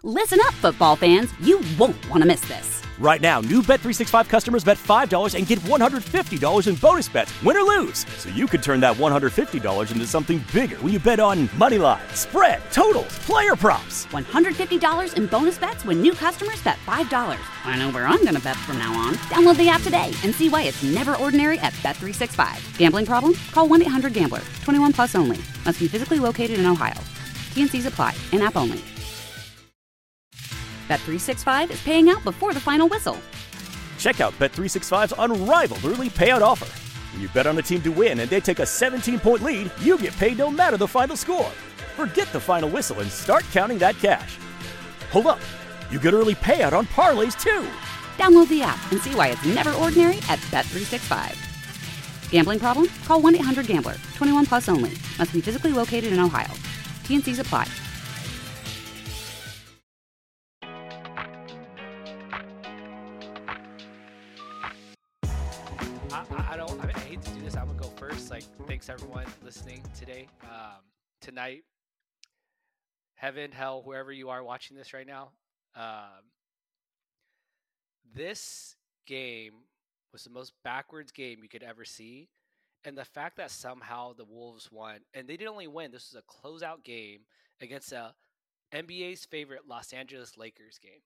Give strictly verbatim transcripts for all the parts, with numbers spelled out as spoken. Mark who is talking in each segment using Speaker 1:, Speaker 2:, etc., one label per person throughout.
Speaker 1: Listen up, football fans. You won't want to miss this.
Speaker 2: Right now, new Bet three sixty-five customers bet five dollars and get one hundred fifty dollars in bonus bets, win or lose. So you could turn that one hundred fifty dollars into something bigger when you bet on money line, spread, totals, player props.
Speaker 1: one hundred fifty dollars in bonus bets when new customers bet five dollars. I know where I'm going to bet from now on. Download the app today and see why it's never ordinary at Bet three sixty-five. Gambling problem? Call one eight hundred gambler. twenty-one plus only. Must be physically located in Ohio. T N Cs apply. In-app only. Bet three sixty-five is paying out before the final whistle.
Speaker 2: Check out Bet three sixty-five's unrivaled early payout offer. When you bet on a team to win and they take a seventeen-point lead, you get paid no matter the final score. Forget the final whistle and start counting that cash. Hold up. You get early payout on parlays, too.
Speaker 1: Download the app and see why it's never ordinary at Bet three sixty-five. Gambling problem? Call one eight hundred gambler. twenty-one plus only. Must be physically located in Ohio. T N Cs apply.
Speaker 3: I, I don't. I, mean, I hate to do this. I'm gonna go first. Like, thanks everyone listening today, um, tonight. Heaven, hell, wherever you are watching this right now. Um, this game was the most backwards game you could ever see, and the fact that somehow the Wolves won, and they didn't only win. This was a closeout game against a N B A's favorite Los Angeles Lakers game.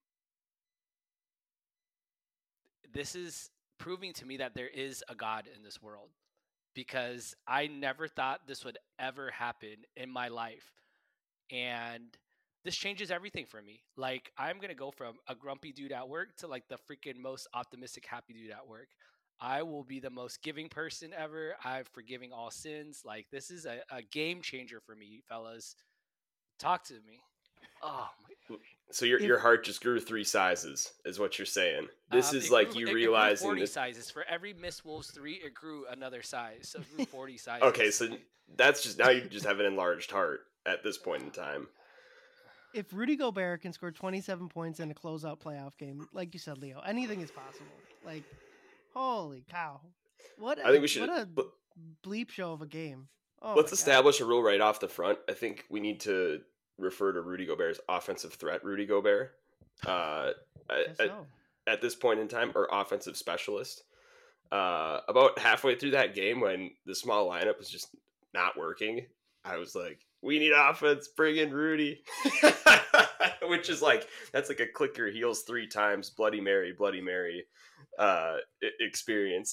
Speaker 3: This is proving to me that there is a God in this world, because I never thought this would ever happen in my life. And this changes everything for me. Like, I'm going to go from a grumpy dude at work to like the freaking most optimistic, happy dude at work. I will be the most giving person ever. I'm forgiving all sins. Like, this is a, a game changer for me, fellas. Talk to me. Oh my.
Speaker 4: So your your heart just grew three sizes, is what you're saying. This
Speaker 3: Um,
Speaker 4: is
Speaker 3: it
Speaker 4: like
Speaker 3: grew-
Speaker 4: you
Speaker 3: it- it grew
Speaker 4: realizing
Speaker 3: forty
Speaker 4: this.
Speaker 3: sizes. For every Miss Wolves three, it grew another size. So it grew forty sizes.
Speaker 4: Okay, so that's just now you just have an enlarged heart at this point in time.
Speaker 5: If Rudy Gobert can score twenty-seven points in a closeout playoff game, like you said, Leo, anything is possible. Like, holy cow! What a,
Speaker 4: I think we should-
Speaker 5: what a
Speaker 4: but-
Speaker 5: bleep show of a game. Oh
Speaker 4: Let's
Speaker 5: my God.
Speaker 4: establish a rule right off the front. I think we need to refer to Rudy Gobert as offensive threat Rudy Gobert. Uh,
Speaker 5: Guess
Speaker 4: at,
Speaker 5: so.
Speaker 4: at this point in time, or offensive specialist. Uh, about halfway through that game, when the small lineup was just not working, I was like, we need offense, bring in Rudy. Which is like, that's like a click your heels three times, Bloody Mary, Bloody Mary uh, experience.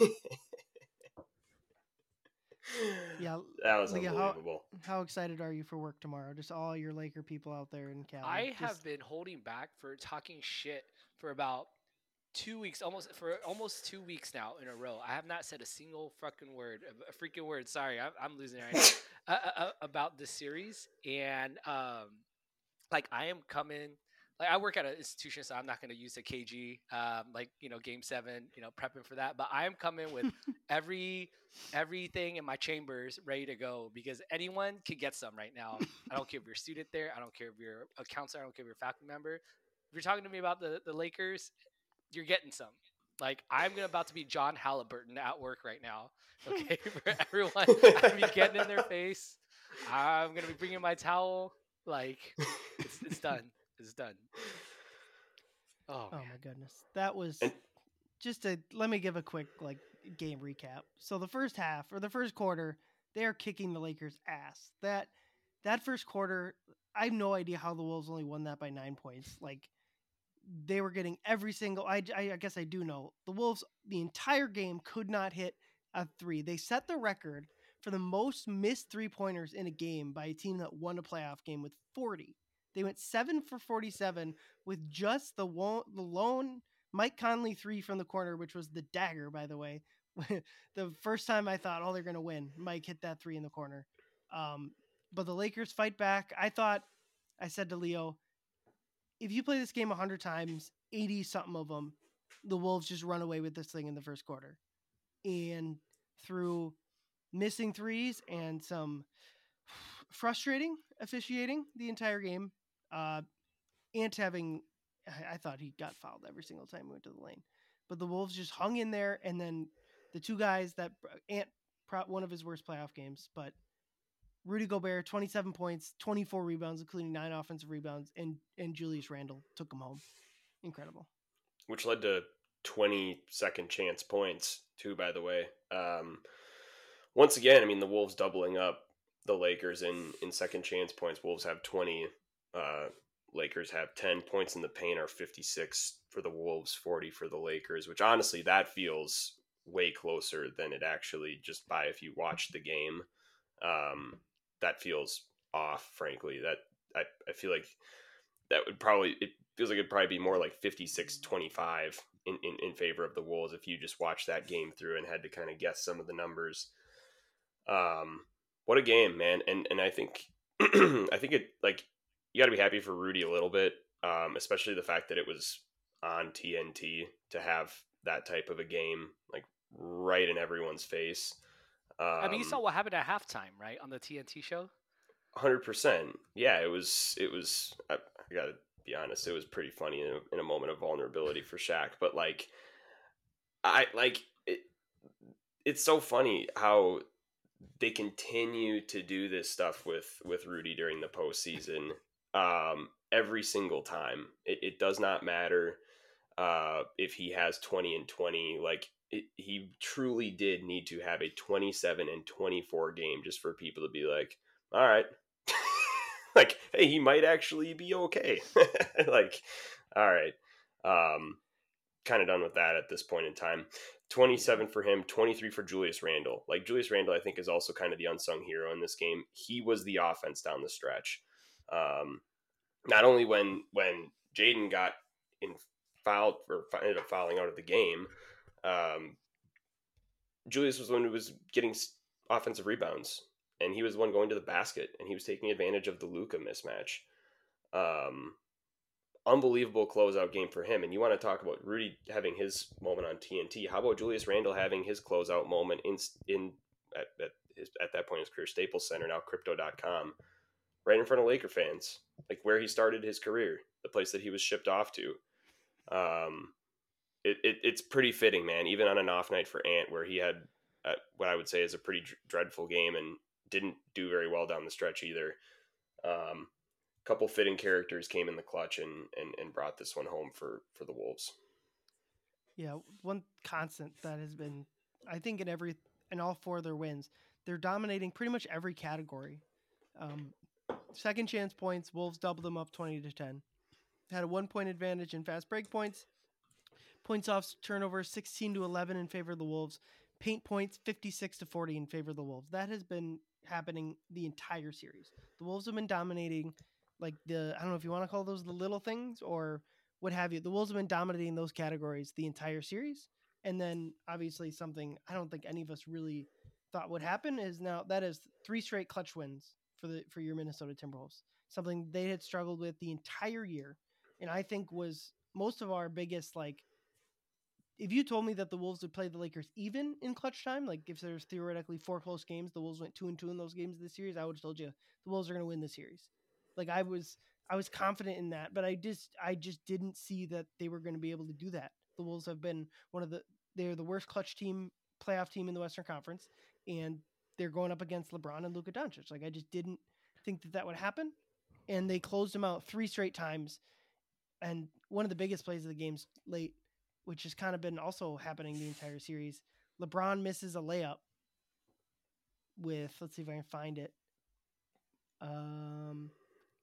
Speaker 5: Yeah,
Speaker 4: that was
Speaker 5: Leah,
Speaker 4: unbelievable.
Speaker 5: How, how excited are you for work tomorrow? Just all your Laker people out there in Cali.
Speaker 3: I
Speaker 5: Just-
Speaker 3: have been holding back for talking shit for about two weeks, almost for almost two weeks now in a row. I have not said a single fucking word, a freaking word. Sorry, I'm, I'm losing it right now uh, uh, about this series. And um, like, I am coming. Like, I work at an institution, so I'm not going to use a K G, um, like, you know, game seven, you know, prepping for that. But I am coming with every everything in my chambers ready to go, because anyone can get some right now. I don't care if you're a student there. I don't care if you're a counselor. I don't care if you're a faculty member. If you're talking to me about the, the Lakers, you're getting some. Like, I'm gonna about to be John Halliburton at work right now. Okay, for everyone, I'm gonna be getting in their face. I'm gonna be bringing my towel. Like, it's, it's done. It's done. Oh,
Speaker 5: Oh
Speaker 3: man.
Speaker 5: my goodness. That was
Speaker 4: And-
Speaker 5: just a let me give a quick like game recap. So the first half or the first quarter, they're kicking the Lakers ass. That that first quarter, I have no idea how the Wolves only won that by nine points. Like, they were getting every single I, I I guess I do know. The Wolves the entire game could not hit a three. They set the record for the most missed three-pointers in a game by a team that won a playoff game with forty. They went seven for forty-seven with just the one, the lone Mike Conley three from the corner, which was the dagger, by the way. The first time I thought, oh, they're going to win. Mike hit that three in the corner. Um, but the Lakers fight back. I thought, I said to Leo, if you play this game one hundred times, eighty-something of them, the Wolves just run away with this thing in the first quarter. And through missing threes and some frustrating officiating the entire game, uh, Ant having, I, I thought he got fouled every single time he went to the lane, but the Wolves just hung in there. And then the two guys that Ant, one of his worst playoff games, but Rudy Gobert, twenty-seven points, twenty-four rebounds, including nine offensive rebounds, and and Julius Randle took him home. Incredible.
Speaker 4: Which led to twenty second chance points too, by the way. Um, once again, I mean, the Wolves doubling up the Lakers in, in second chance points. Wolves have twenty. Uh, Lakers have ten. Points in the paint are fifty-six for the Wolves, forty for the Lakers, which honestly, that feels way closer than it actually just by if you watch the game. Um, that feels off, frankly. That I, I feel like that would probably, it feels like it'd probably be more like fifty-six twenty-five in, in, in favor of the Wolves if you just watched that game through and had to kind of guess some of the numbers. Um, what a game, man. And, and I think, I think it, like, you gotta be happy for Rudy a little bit. Um, especially the fact that it was on T N T to have that type of a game, like right in everyone's face. Um,
Speaker 3: I mean, you saw what happened at halftime, right, on the T N T show?
Speaker 4: one hundred percent. Yeah, it was, it was, I, I gotta be honest, it was pretty funny in a, in a moment of vulnerability for Shaq, but like, I, like, it, it's so funny how they continue to do this stuff with, with Rudy during the postseason, um, every single time. It, it does not matter, uh, if he has twenty and twenty, like, It, he truly did need to have a twenty-seven and twenty-four game just for people to be like, all right, like, hey, he might actually be okay. Like, all right. Um, kind of done with that at this point in time. twenty-seven for him, twenty-three for Julius Randle. Like, Julius Randle, I think, is also kind of the unsung hero in this game. He was the offense down the stretch. Um, not only when, when Jaden got in fouled or ended up fouling out of the game, Um, Julius was the one who was getting offensive rebounds, and he was the one going to the basket, and he was taking advantage of the Luka mismatch. Um, unbelievable closeout game for him. And you want to talk about Rudy having his moment on T N T? How about Julius Randle having his closeout moment in in at at, his, at that point in his career, Staples Center, now Crypto dot com, right in front of Laker fans, like where he started his career, the place that he was shipped off to. Um, It, it it's pretty fitting, man, even on an off night for Ant, where he had uh, what I would say is a pretty dr- dreadful game and didn't do very well down the stretch either. Um, a couple fitting characters came in the clutch and, and, and brought this one home for, for the Wolves.
Speaker 5: Yeah, one constant that has been, I think, in every in all four of their wins, they're dominating pretty much every category. Um, second chance points, Wolves doubled them up twenty to ten. Had a one point advantage in fast break points. Points off turnover sixteen to eleven in favor of the Wolves. Paint points fifty-six to forty in favor of the Wolves. That has been happening the entire series. The Wolves have been dominating, like the, I don't know if you want to call those the little things or what have you. The Wolves have been dominating those categories the entire series. And then obviously something I don't think any of us really thought would happen is now that is three straight clutch wins for the for your Minnesota Timberwolves. Something they had struggled with the entire year. And I think was most of our biggest, like, if you told me that the Wolves would play the Lakers even in clutch time, like if there's theoretically four close games, the Wolves went two and two in those games this series, I would have told you the Wolves are going to win the series. Like I was, I was confident in that, but I just, I just didn't see that they were going to be able to do that. The Wolves have been one of the, they're the worst clutch team, playoff team in the Western Conference, and they're going up against LeBron and Luka Doncic. Like I just didn't think that that would happen, and they closed them out three straight times. And one of the biggest plays of the game's late, which has kind of been also happening the entire series. LeBron misses a layup with, let's see if I can find it. Um,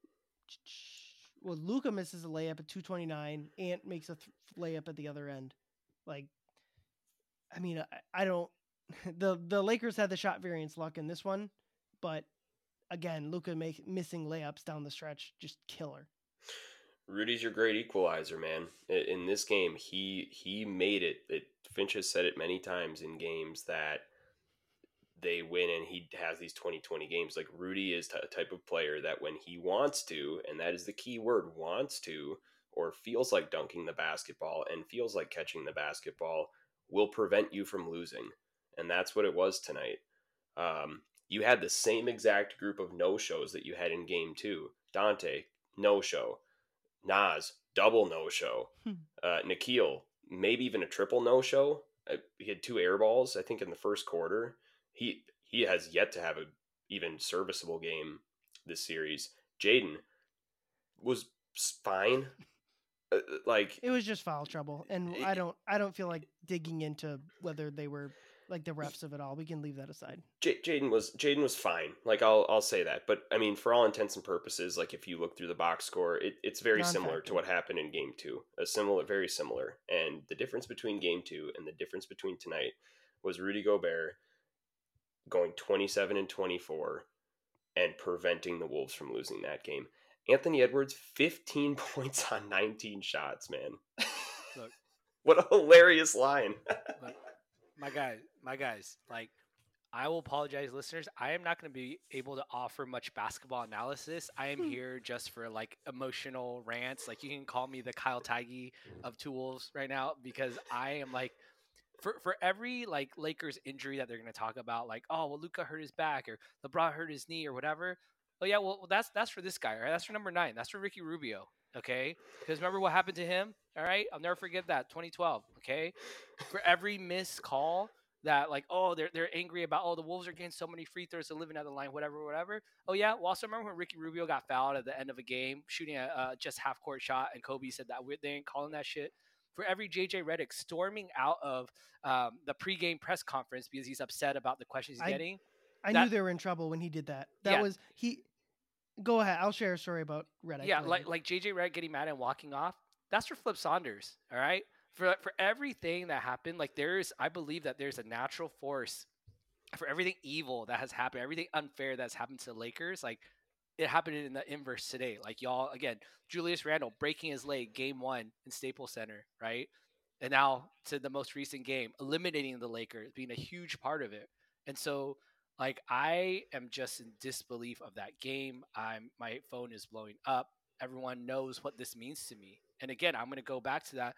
Speaker 5: well, Luka misses a layup at two twenty-nine. Ant makes a th- layup at the other end. Like, I mean, I, I don't, the, the Lakers had the shot variance luck in this one, but again, Luka make missing layups down the stretch, just killer.
Speaker 4: Rudy's your great equalizer, man. In this game, he he made it. it. Finch has said it many times in games that they win and he has these twenty twenty games. Like, Rudy is a type of player that when he wants to, and that is the key word, wants to, or feels like dunking the basketball and feels like catching the basketball, will prevent you from losing. And that's what it was tonight. Um, you had the same exact group of no-shows that you had in game two. Dante, no-show. Nas, double no-show.
Speaker 5: Hmm.
Speaker 4: Uh, Nikhil, maybe even a triple no-show. Uh, he had two air balls, I think, in the first quarter. He he has yet to have a even serviceable game this series. Jaden was fine. Uh, like
Speaker 5: It was just foul trouble, and I don't I don't feel like digging into whether they were like the refs of it all. We can leave that aside.
Speaker 4: J- Jaden was Jaden was fine. Like I'll I'll say that. But I mean, for all intents and purposes, like if you look through the box score, it, it's very similar to what happened in game two. A similar, very similar. And the difference between game two and the difference between tonight was Rudy Gobert going twenty-seven and twenty-four and preventing the Wolves from losing that game. Anthony Edwards, fifteen points on nineteen shots, man.
Speaker 3: Look,
Speaker 4: what a hilarious line.
Speaker 3: look, my guys, my guys, like, I will apologize, listeners. I am not going to be able to offer much basketball analysis. I am here just for like emotional rants. Like, you can call me the Kyle Tiggy of Two Wolves right now, because I am like, for for every like Lakers injury that they're going to talk about, like, oh, well, Luka hurt his back or LeBron hurt his knee or whatever. Oh yeah, well that's that's for this guy, right? That's for number nine. That's for Ricky Rubio. Okay, because remember what happened to him. All right, I'll never forget that. twenty twelve. Okay, for every missed call that, like, oh, they're they're angry about, oh, the Wolves are getting so many free throws, they're living at the line, whatever, whatever. Oh yeah, well, also remember when Ricky Rubio got fouled at the end of a game, shooting a uh, just half court shot, and Kobe said that they ain't calling that shit. For every J J Redick storming out of um, the pregame press conference because he's upset about the questions he's
Speaker 5: I,
Speaker 3: getting.
Speaker 5: I
Speaker 3: that,
Speaker 5: knew they were in trouble when he did that. That
Speaker 3: yeah.
Speaker 5: was he. Go ahead. I'll share a story about Redick.
Speaker 3: Yeah, like like J J Redick getting mad and walking off. That's for Flip Saunders. All right. For for everything that happened, like there's, I believe that there's a natural force for everything evil that has happened, everything unfair that's happened to the Lakers. Like it happened in the inverse today. Like y'all, again, Julius Randle breaking his leg game one in Staples Center, right? And now to the most recent game, eliminating the Lakers, being a huge part of it. And so, like, I am just in disbelief of that game. I'm my phone is blowing up. Everyone knows what this means to me. And again, I'm going to go back to that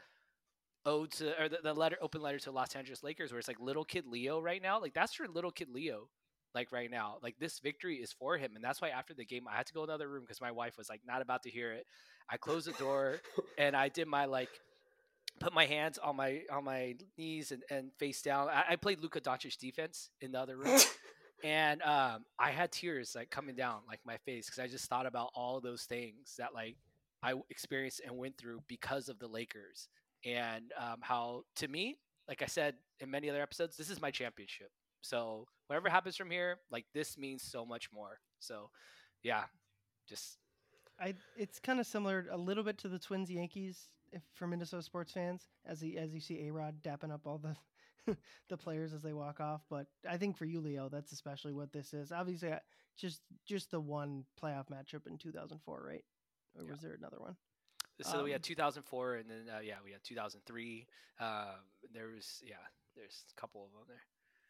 Speaker 3: ode to, or the, the letter, open letter to Los Angeles Lakers, where it's like little kid Leo right now. Like that's for little kid Leo. Like right now, like this victory is for him. And that's why after the game, I had to go in another room because my wife was like not about to hear it. I closed the door and I did my like, put my hands on my on my knees and, and face down. I, I played Luka Doncic defense in the other room, and um, I had tears like coming down like my face because I just thought about all those things that like I experienced and went through because of the Lakers, and um, how to me, like I said in many other episodes, this is my championship. So whatever happens from here, like this means so much more. So yeah, just
Speaker 5: I it's kind of similar a little bit to the Twins Yankees. If for Minnesota sports fans, as he, as you see A-Rod dapping up all the the players as they walk off, but I think for you, Leo, that's especially what this is. Obviously, just just the one playoff matchup in two thousand four, right? Or yeah. Was there another one?
Speaker 3: So um, we had two thousand four, and then uh, yeah, we had two thousand three. Um, there was yeah, there's a couple of them there.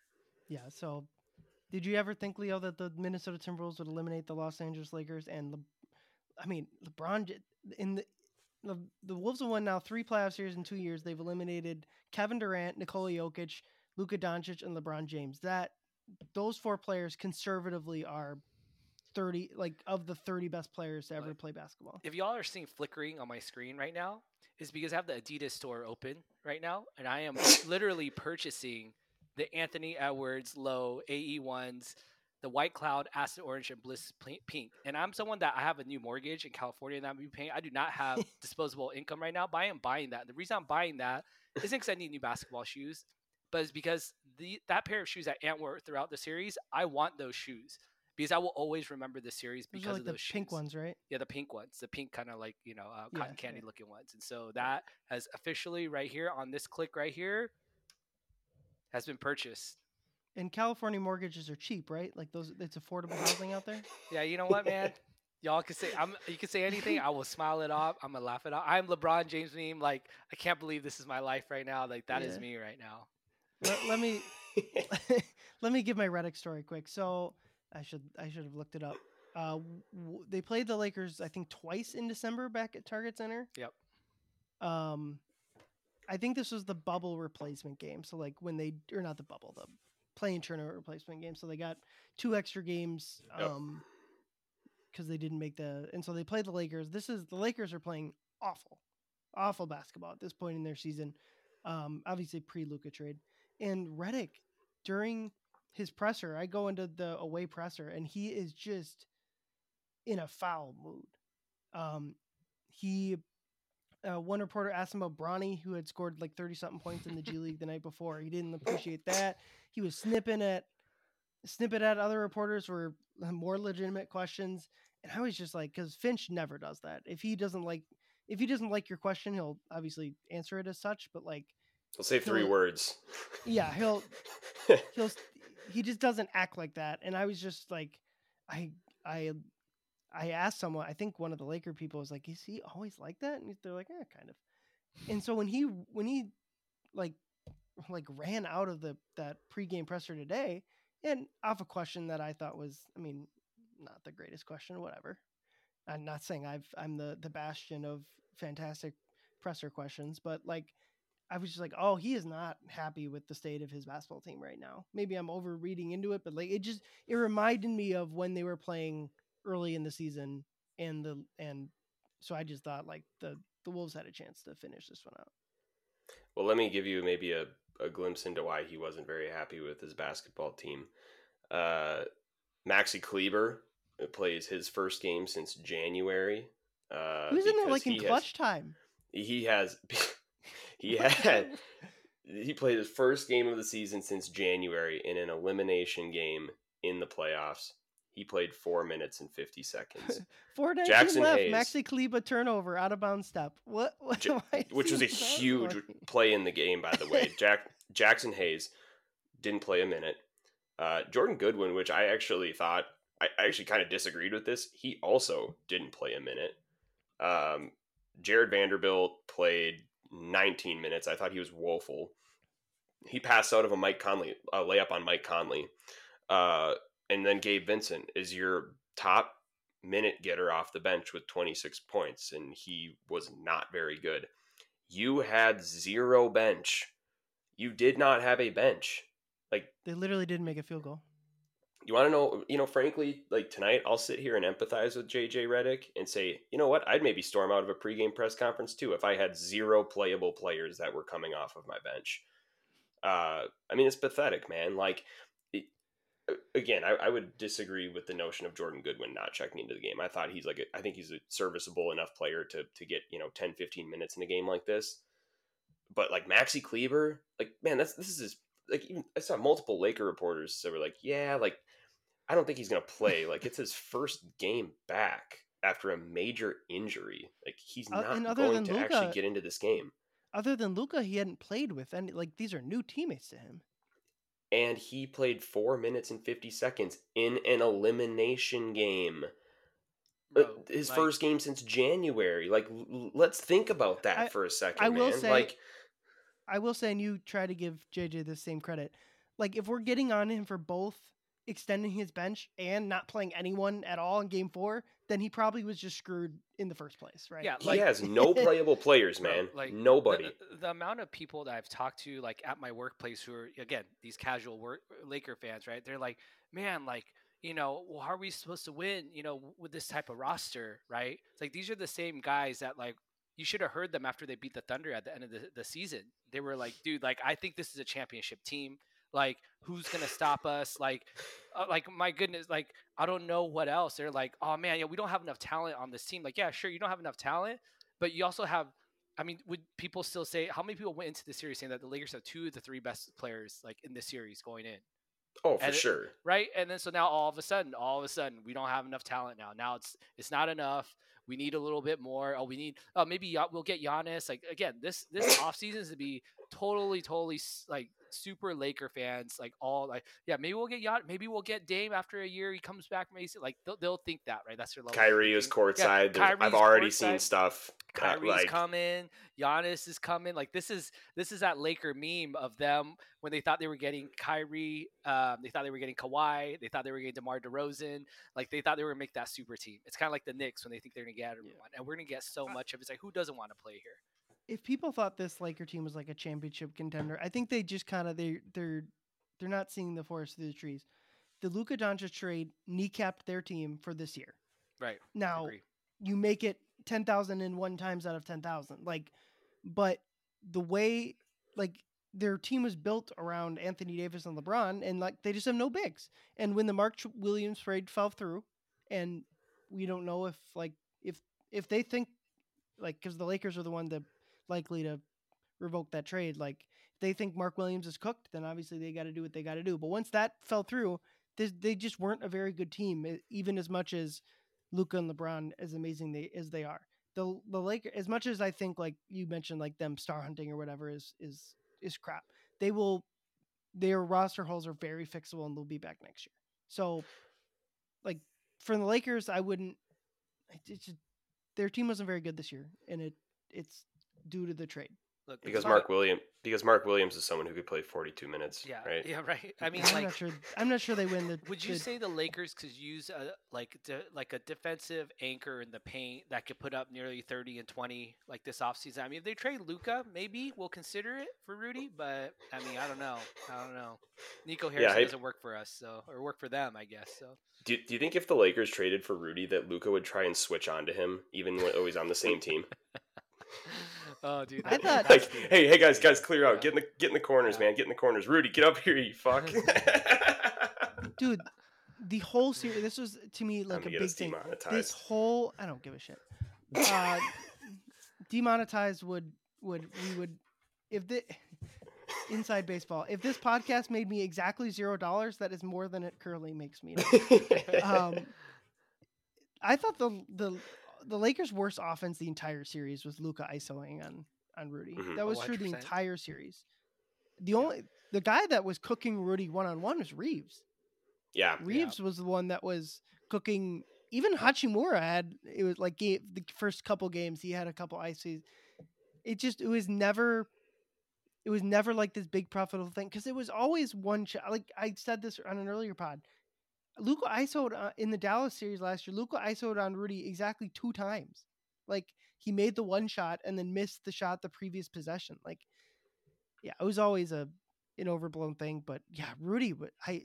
Speaker 5: Yeah. So, did you ever think, Leo, that the Minnesota Timberwolves would eliminate the Los Angeles Lakers and Le- I mean, LeBron in the The, the Wolves have won now three playoff series in two years. They've eliminated Kevin Durant, Nikola Jokic, Luka Doncic, and LeBron James. That those four players conservatively are thirty, like of the thirty best players to ever play basketball.
Speaker 3: If y'all are seeing flickering on my screen right now, is because I have the Adidas store open right now, and I am literally purchasing the Anthony Edwards low A E ones. The White Cloud, Acid Orange, and Bliss Pink. And I'm someone that I have a new mortgage in California and I'm paying. I do not have disposable income right now, but I am buying that. And the reason I'm buying that isn't because I need new basketball shoes, but it's because the that pair of shoes that Ant wore throughout the series, I want those shoes because I will always remember the series because
Speaker 5: those are like
Speaker 3: of those
Speaker 5: the
Speaker 3: shoes.
Speaker 5: Pink ones, right?
Speaker 3: Yeah, the pink ones, the pink kind of like, you know, uh, cotton
Speaker 5: yeah,
Speaker 3: candy
Speaker 5: yeah.
Speaker 3: looking ones. And so that has officially right here on this click right here has been purchased.
Speaker 5: And California mortgages are cheap, right? Like those, it's affordable housing out there.
Speaker 3: Yeah, you know what, man? Y'all can say I'm. You can say anything. I will smile it off. I'm gonna laugh it off. I'm LeBron James meme. Like I can't believe this is my life right now. Like that yeah. is me right now.
Speaker 5: Let, let me let me give my Redick story quick. So I should I should have looked it up. Uh, w- they played the Lakers I think twice in December back at Target Center.
Speaker 3: Yep.
Speaker 5: Um, I think this was the bubble replacement game. So like when they or not the bubble the playing tournament replacement game. So they got two extra games um because yep. they didn't make the and so they played the Lakers. This is the Lakers are playing awful, awful basketball at this point in their season. Um, obviously pre-Luka trade. And Redick during his presser. I go into the away presser, and he is just in a foul mood. Um, he uh, one reporter asked him about Bronny, who had scored like thirty something points in the G League the night before. He didn't appreciate that. He was snipping at snipping at other reporters for more legitimate questions, and I was just like, because Finch never does that. If he doesn't like, if he doesn't like your question, he'll obviously answer it as such. But like,
Speaker 4: He'll say three
Speaker 5: he'll-
Speaker 4: words.
Speaker 5: yeah, he'll he'll he just doesn't act like that. And I was just like, I I I asked someone, I think one of the Laker people was like, is he always like that? And they're like, yeah, kind of. And so when he when he like like ran out of the that pregame presser today, and off a question that I thought was, I mean, not the greatest question, whatever. I'm not saying I've I'm the the bastion of fantastic presser questions, but like I was just like, oh, he is not happy with the state of his basketball team right now. Maybe I'm over reading into it, but like it just it reminded me of when they were playing early in the season, and the and so I just thought like the the Wolves had a chance to finish this one out.
Speaker 4: Well, let me give you maybe a, a glimpse into why he wasn't very happy with his basketball team. Uh, Maxi Kleber plays his first game since January. Uh,
Speaker 5: He was in there
Speaker 4: because
Speaker 5: like in
Speaker 4: he
Speaker 5: clutch
Speaker 4: has,
Speaker 5: time.
Speaker 4: He has he had he played his first game of the season since January in an elimination game in the playoffs. He played four minutes and fifty seconds.
Speaker 5: Four nineteen
Speaker 4: Jackson
Speaker 5: left.
Speaker 4: Hayes.
Speaker 5: Maxi Kleber turnover, out of bounds step. What? what
Speaker 4: J-
Speaker 5: why is
Speaker 4: which
Speaker 5: he
Speaker 4: was a
Speaker 5: in foul
Speaker 4: huge
Speaker 5: line?
Speaker 4: play in the game, by the way. Jack Jackson Hayes didn't play a minute. Uh, Jordan Goodwin, which I actually thought, I, I actually kind of disagreed with this. He also didn't play a minute. Um, Jared Vanderbilt played nineteen minutes. I thought he was woeful. He passed out of a Mike Conley, a layup on Mike Conley. Uh, and then Gabe Vincent is your top minute getter off the bench with twenty-six points, and he was not very good. You had zero bench. You did not have a bench. Like,
Speaker 5: They literally didn't make a field goal.
Speaker 4: you want to know, you know, frankly, like tonight, I'll sit here and empathize with J J Redick and say, you know what, I'd maybe storm out of a pregame press conference too if I had zero playable players that were coming off of my bench. Uh, I mean, it's pathetic, man. Like, it, again, I, I would disagree with the notion of Jordan Goodwin not checking into the game. I thought he's like, a, I think he's a serviceable enough player to to get, you know, ten, fifteen minutes in a game like this. But like Maxi Kleber, like, man, that's this is his, like, even I saw multiple Laker reporters that were like, yeah, like, I don't think he's going to play. Like, it's his first game back after a major injury. Like, he's
Speaker 5: Uh,
Speaker 4: not
Speaker 5: and other
Speaker 4: going
Speaker 5: than
Speaker 4: to
Speaker 5: Luka-
Speaker 4: actually get into this game.
Speaker 5: Other than Luca, he hadn't played with any. Like these are new teammates to him.
Speaker 4: And he played four minutes and fifty seconds in an elimination game.
Speaker 3: Bro,
Speaker 4: Uh, his
Speaker 3: like,
Speaker 4: first game since January. Like, l- let's think about that
Speaker 5: I-
Speaker 4: for a second,
Speaker 5: I will
Speaker 4: man.
Speaker 5: say-
Speaker 4: like,
Speaker 5: I will say, and you try to give J J the same credit. Like if we're getting on him for both extending his bench and not playing anyone at all in Game Four, then he probably was just screwed in the first place, right?
Speaker 3: Yeah,
Speaker 4: he
Speaker 3: like-
Speaker 4: has no playable players,
Speaker 3: bro,
Speaker 4: man.
Speaker 3: like
Speaker 4: Nobody.
Speaker 3: The, the amount of people that I've talked to, like at my workplace, who are again these casual work, Laker fans, right? They're like, man, like you know, well, how are we supposed to win? You know, with this type of roster, right? It's like these are the same guys that like you should have heard them after they beat the Thunder at the end of the, the season. They were like, dude, like I think this is a championship team. Like, who's gonna stop us? Like, uh, like my goodness, like I don't know what else. They're like, oh man, yeah, we don't have enough talent on this team. Like, yeah, sure, you don't have enough talent, but you also have. I mean, would people still say how many people went into the series saying that the Lakers have two of the three best players like in this series going in,
Speaker 4: Oh, for
Speaker 3: and it-
Speaker 4: sure.
Speaker 3: right? And then so now all of a sudden, all of a sudden, we don't have enough talent now. Now it's it's not enough. We need a little bit more. Oh, we need. Oh, maybe Ya- we'll get Giannis. Like again, this this offseason is to be totally, totally s- like super Laker fans. Like all like yeah, maybe we'll get Gian. Maybe we'll get Dame after a year. He comes back. Maybe like they'll, they'll think that right. That's their level. of
Speaker 4: Kyrie is
Speaker 3: thinking. Yeah,
Speaker 4: courtside. There's- I've
Speaker 3: Kyrie's
Speaker 4: already seen
Speaker 3: courtside.
Speaker 4: stuff. uh,
Speaker 3: Kyrie's
Speaker 4: like,
Speaker 3: coming, Giannis is coming. Like this is this is that Laker meme of them when they thought they were getting Kyrie, um, they thought they were getting Kawhi, they thought they were getting DeMar DeRozan, like they thought they were gonna make that super team. It's kind of like the Knicks when they think they're gonna get everyone, and we're gonna get so much of it. It's like who doesn't want to play here?
Speaker 5: If people thought this Laker team was like a championship contender, I think they just kind of they they're they're not seeing the forest through the trees. The Luka Doncic trade kneecapped their team for this year.
Speaker 3: Right.
Speaker 5: Now
Speaker 3: Agree.
Speaker 5: you make it ten thousand and one times out of ten thousand. Like, but the way, like, their team was built around Anthony Davis and LeBron, and like they just have no bigs. And when the Mark Williams trade fell through, and we don't know if like if if they think like because the Lakers are the one that likely to revoke that trade, like if they think Mark Williams is cooked, then obviously they got to do what they got to do. But once that fell through, they, they just weren't a very good team, even as much as Luka and LeBron, as amazing they as they are. The the Lakers, as much as I think like you mentioned, like them star hunting or whatever is is is crap. They will their roster holes are very fixable and they'll be back next year. So, like for the Lakers, I wouldn't. It's just, their team wasn't very good this year, and it it's due to the trade.
Speaker 3: Look,
Speaker 4: because
Speaker 3: not,
Speaker 4: Mark Williams because Mark Williams is someone who could play forty-two minutes.
Speaker 3: Yeah,
Speaker 4: right.
Speaker 3: Yeah, right. I mean,
Speaker 5: I'm
Speaker 3: like,
Speaker 5: not sure. I'm not sure they win the.
Speaker 3: would you
Speaker 5: the,
Speaker 3: say the Lakers could use a like de, like a defensive anchor in the paint that could put up nearly thirty and twenty like this offseason? I mean, if they trade Luka, maybe we'll consider it for Rudy. But I mean, I don't know. I don't know. Nico Harrison
Speaker 4: yeah, I,
Speaker 3: doesn't work for us, so or work for them, I guess. So.
Speaker 4: Do, do you think if the Lakers traded for Rudy that Luka would try and switch on to him even when he's on the same team?
Speaker 3: Oh, dude!
Speaker 5: I thought,
Speaker 4: like, hey, hey, guys, guys, clear out.
Speaker 3: Yeah.
Speaker 4: Get in the get in the corners,
Speaker 3: Yeah.
Speaker 4: man. Get in the corners. Rudy, get up here, you fuck.
Speaker 5: dude, the whole series. This was to me like
Speaker 4: Time to
Speaker 5: a
Speaker 4: get
Speaker 5: big
Speaker 4: us
Speaker 5: thing.
Speaker 4: demonetized.
Speaker 5: This whole, I don't give a shit. Uh, demonetized would would we would if the inside baseball. If this podcast made me exactly zero dollars, that is more than it currently makes me. um, I thought the the the Lakers' worst offense the entire series was Luka ISOing on on Rudy.
Speaker 4: Mhm.
Speaker 5: That was
Speaker 3: Oh,
Speaker 5: true the
Speaker 3: one hundred percent.
Speaker 5: entire series. The only the guy that was cooking Rudy one on one was Reeves.
Speaker 4: yeah,
Speaker 5: Reeves was the one that was cooking. Even Hachimura had it was like game, the first couple games he had a couple ices. It just it was never. It was never like this big profitable thing because it was always one shot. Like I said this on an earlier pod, Luka ISO'd uh, in the Dallas series last year. Luka ISO'd on Rudy exactly two times. Like he made the one shot and then missed the shot the previous possession. Like, yeah, it was always a an overblown thing. But yeah, Rudy, but I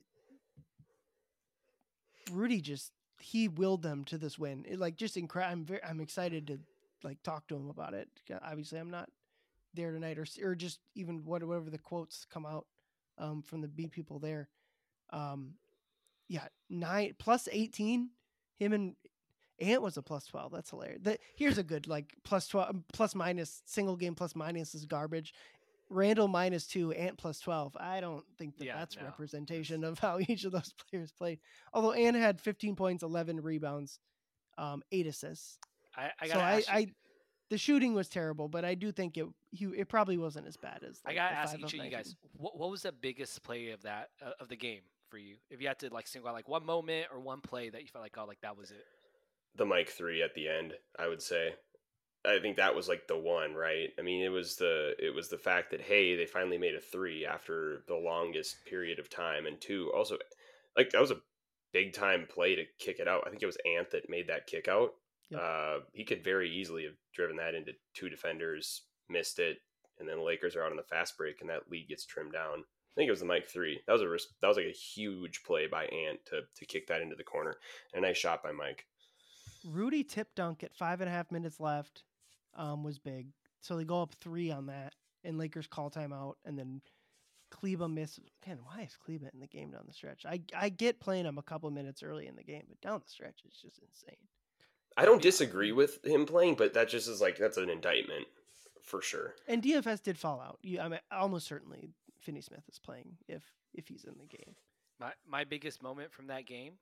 Speaker 5: Rudy just he willed them to this win. It, like just incredible. I'm very I'm excited to like talk to him about it. Obviously, I'm not there tonight, or or just even whatever the quotes come out um, from the beat people there. Um, yeah, nine plus eighteen. Him and Ant was a plus twelve. That's hilarious. That here's a good like plus twelve, plus minus single game plus minus is garbage. Randall minus two, Ant plus twelve. I don't think that
Speaker 3: Yeah,
Speaker 5: that's
Speaker 3: no.
Speaker 5: representation of how each of those players played. Although Ant had fifteen points, eleven rebounds, um, eight assists.
Speaker 3: I, I
Speaker 5: so
Speaker 3: gotta
Speaker 5: I,
Speaker 3: ask you,
Speaker 5: I, the shooting was terrible, but I do think it he, it probably wasn't as bad as.
Speaker 3: I
Speaker 5: Like,
Speaker 3: gotta
Speaker 5: the
Speaker 3: ask
Speaker 5: five
Speaker 3: each of you
Speaker 5: nineteen.
Speaker 3: guys, what, what was the biggest play of that uh, of the game for you? If you had to like single out like one moment or one play that you felt like, oh, like that was it.
Speaker 4: the Mike three at the end, I would say. I think that was like the one, right? I mean, it was the it was the fact that hey, they finally made a three after the longest period of time, and two, also like that was a big time play to kick it out. I think it was Ant that made that kick out.
Speaker 5: Yep.
Speaker 4: Uh, he could very easily have driven that into two defenders, missed it, and then the Lakers are out on the fast break, and that lead gets trimmed down. I think it was the Mike three. That was a res- that was like a huge play by Ant to to kick that into the corner, and a nice shot by Mike.
Speaker 5: Rudy tip dunk at five and a half minutes left um, was big. So they go up three on that, and Lakers call timeout, and then Kleba miss. Again, why is Kleba in the game down the stretch? I I get playing him a couple minutes early in the game, but down the stretch is just insane.
Speaker 4: I don't disagree with him playing, but that just is like that's an indictment for sure.
Speaker 5: And D F S did fall out. You, I mean, almost certainly Finney Smith is playing if if he's in the game.
Speaker 3: My my biggest moment from that game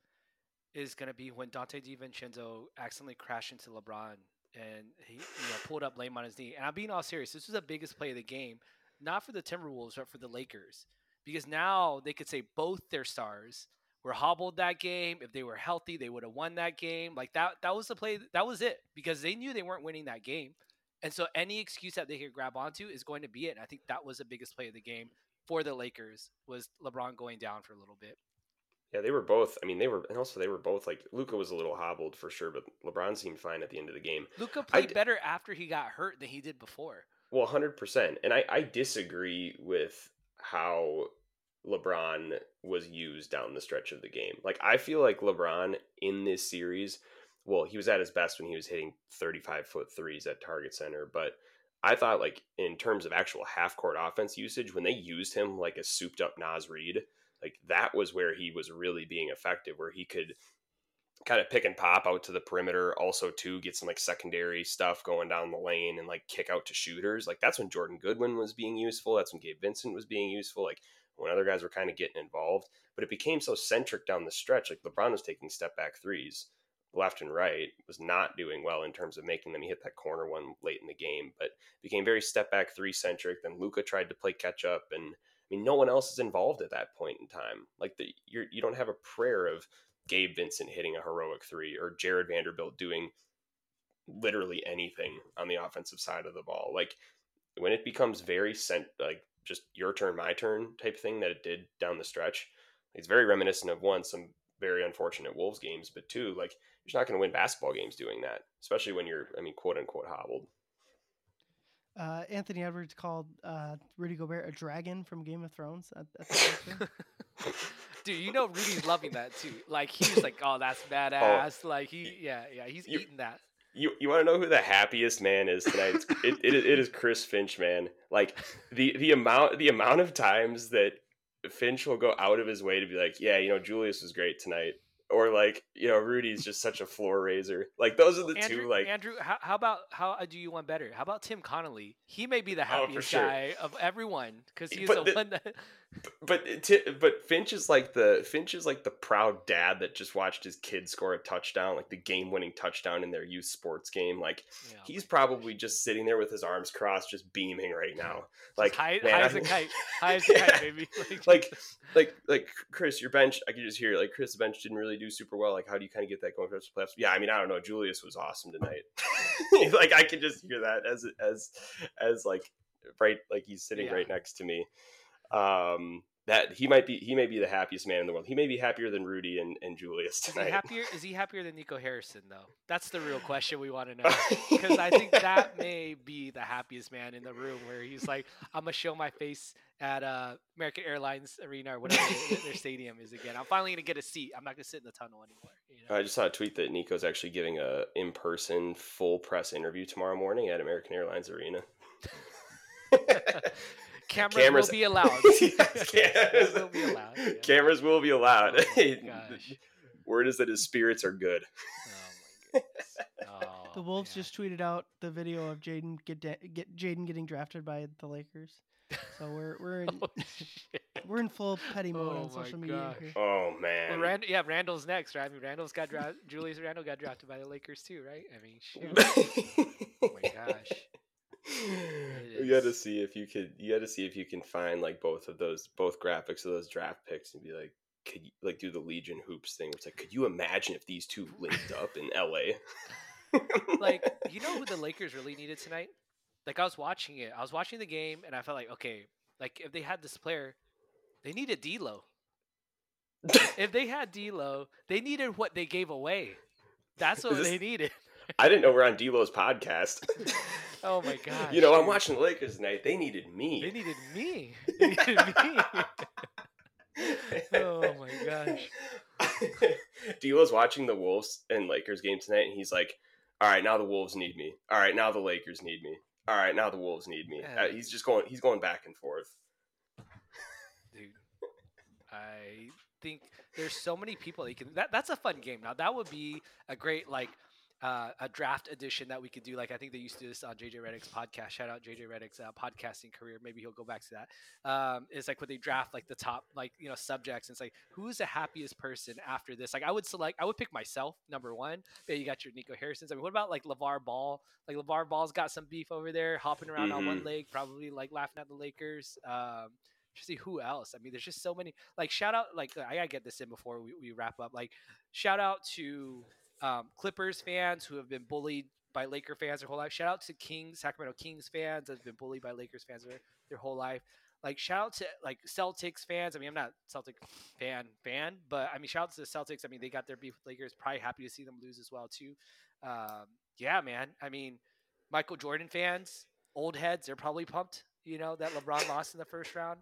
Speaker 3: is gonna be when Dante DiVincenzo accidentally crashed into LeBron and he you know pulled up lame on his knee. And I'm being all serious. This was the biggest play of the game, not for the Timberwolves, but for the Lakers, because now they could say both their stars were hobbled that game. If they were healthy, they would have won that game. Like that that was the play. That was it, because they knew they weren't winning that game. And so any excuse that they could grab onto is going to be it. And I think that was the biggest play of the game for the Lakers, was LeBron going down for a little bit.
Speaker 4: Yeah, they were both. I mean, they were, and also they were both like Luka was a little hobbled for sure, but LeBron seemed fine at the end of the game.
Speaker 3: Luka
Speaker 4: I
Speaker 3: played
Speaker 4: d-
Speaker 3: better after he got hurt than he did before.
Speaker 4: Well, one hundred percent. And I, I disagree with how LeBron was used down the stretch of the game. Like, I feel like LeBron in this series, well, he was at his best when he was hitting thirty-five foot threes at Target Center, but I thought like in terms of actual half court offense usage, when they used him like a souped up Naz Reid, like that was where he was really being effective, where he could kind of pick and pop out to the perimeter, also too get some like secondary stuff going down the lane and like kick out to shooters. Like that's when Jordan Goodwin was being useful. That's when Gabe Vincent was being useful. Like when other guys were kind of getting involved, but it became so centric down the stretch. Like LeBron was taking step back threes left and right, was not doing well in terms of making them. He hit that corner one late in the game, but became very step back three centric. Then Luka tried to play catch up, and I mean, no one else is involved at that point in time. Like the you're you don't have a prayer of Gabe Vincent hitting a heroic three or Jared Vanderbilt doing literally anything on the offensive side of the ball. Like when it becomes very sent, like just your turn, my turn type thing that it did down the stretch, it's very reminiscent of one, some very unfortunate Wolves games, but two, like you're just not going to win basketball games doing that, especially when you're, I mean, quote unquote hobbled.
Speaker 5: Uh, Anthony Edwards called uh, Rudy Gobert a dragon from Game of Thrones. At, at the
Speaker 3: Dude, you know Rudy's loving that too. Like he's like, oh, that's badass. Oh, like he, yeah, yeah, he's you, eating that.
Speaker 4: You you want to know who the happiest man is tonight? It's, it, it it is Chris Finch, man. Like the the amount the amount of times that Finch will go out of his way to be like, yeah, you know, Julius was great tonight. Or like, you know, Rudy's just such a floor raiser. Like those are the
Speaker 3: Andrew,
Speaker 4: two. Like
Speaker 3: Andrew, how, how about how do you want better? How about Tim Connolly? He may be the happiest
Speaker 4: oh, sure.
Speaker 3: guy of everyone because he's
Speaker 4: but
Speaker 3: the,
Speaker 4: the
Speaker 3: one that.
Speaker 4: But but Finch is like the Finch is like the proud dad that just watched his kid score a touchdown, like the game-winning touchdown in their youth sports game. Like yeah, he's probably gosh. just sitting there with his arms crossed, just beaming right now. Like
Speaker 3: high,
Speaker 4: man,
Speaker 3: high as a kite, high as a
Speaker 4: yeah.
Speaker 3: kite, baby.
Speaker 4: Like, like like like Chris, your bench. I could just hear like Chris' bench didn't really do super well. Like how do you kind of get that going for the playoffs? Yeah, I mean I don't know. Julius was awesome tonight. Like I could just hear that as as as like right like he's sitting yeah. right next to me. Um, that he might be, he may be the happiest man in the world. He may be happier than Rudy and, and Julius tonight.
Speaker 3: Is he happier? Is he happier than Nico Harrison though? That's the real question we want to know. Because I think that may be the happiest man in the room, where he's like, I'm gonna show my face at uh, American Airlines Arena or whatever their stadium is again. I'm finally gonna get a seat. I'm not gonna sit in the tunnel anymore. You know?
Speaker 4: I just saw a tweet that Nico's actually giving a in-person full press interview tomorrow morning at American Airlines Arena.
Speaker 3: Cameras,
Speaker 4: cameras
Speaker 3: will be allowed.
Speaker 4: cameras will be allowed. Yeah. Cameras will be allowed.
Speaker 3: Oh gosh.
Speaker 4: Word is that his spirits are good.
Speaker 3: Oh my goodness. Oh,
Speaker 5: the Wolves
Speaker 3: man.
Speaker 5: just tweeted out the video of Jaden get da- get Jaden getting drafted by the Lakers. So we're we're in
Speaker 3: oh,
Speaker 5: we're in full petty mode
Speaker 3: oh
Speaker 5: on social
Speaker 3: gosh.
Speaker 5: media here.
Speaker 4: Oh man.
Speaker 3: Well, Rand- yeah, Randall's next, right? I mean, Randall's got dra- Julius Randle got drafted by the Lakers too, right? I mean, shoot. Oh my gosh.
Speaker 4: You got to see if you could. You got to see if you can find like both of those, both graphics of those draft picks, and be like, could you, like do the Legion Hoops thing? Where it's like, could you imagine if these two linked up in L A?
Speaker 3: Like, you know who the Lakers really needed tonight? Like, I was watching it. I was watching the game, and I felt like, okay, like if they had this player, they needed D'Lo. If they had D'Lo, they needed what they gave away. That's what this... they needed.
Speaker 4: I didn't know we're on D'Lo's podcast.
Speaker 3: Oh my god!
Speaker 4: You know, I'm watching the Lakers tonight. They needed me.
Speaker 3: They needed me. They needed me. Oh my gosh!
Speaker 4: D'Lo's watching the Wolves and Lakers game tonight, and he's like, "All right, now the Wolves need me. All right, now the Lakers need me. All right, now the Wolves need me."
Speaker 3: Yeah.
Speaker 4: Uh, he's just going. He's going back and forth.
Speaker 3: Dude, I think there's so many people that you can. That that's a fun game. Now that would be a great like. Uh, a draft edition that we could do. Like I think they used to do this on J J Redick's podcast. Shout out J J Redick's uh, podcasting career. Maybe he'll go back to that. Um, it's like when they draft like the top like you know subjects. And it's like who's the happiest person after this? Like I would select. I would pick myself number one. But you got your Nico Harrisons. I mean, what about like LeVar Ball? Like LeVar Ball's got some beef over there, hopping around
Speaker 4: mm-hmm.
Speaker 3: on one leg, probably like laughing at the Lakers. Um, to see who else. I mean, there's just so many. Like shout out. Like I gotta get this in before we, we wrap up. Like shout out to. Um, Clippers fans who have been bullied by Laker fans their whole life. Shout out to Kings, Sacramento Kings fans that have been bullied by Lakers fans their, their whole life. Like shout out to like Celtics fans. I mean, I'm not a Celtic fan fan, but I mean, shout out to the Celtics. I mean, they got their beef with Lakers. Probably happy to see them lose as well too. Um, yeah, man. I mean, Michael Jordan fans, old heads, they're probably pumped. You know that LeBron lost in the first round.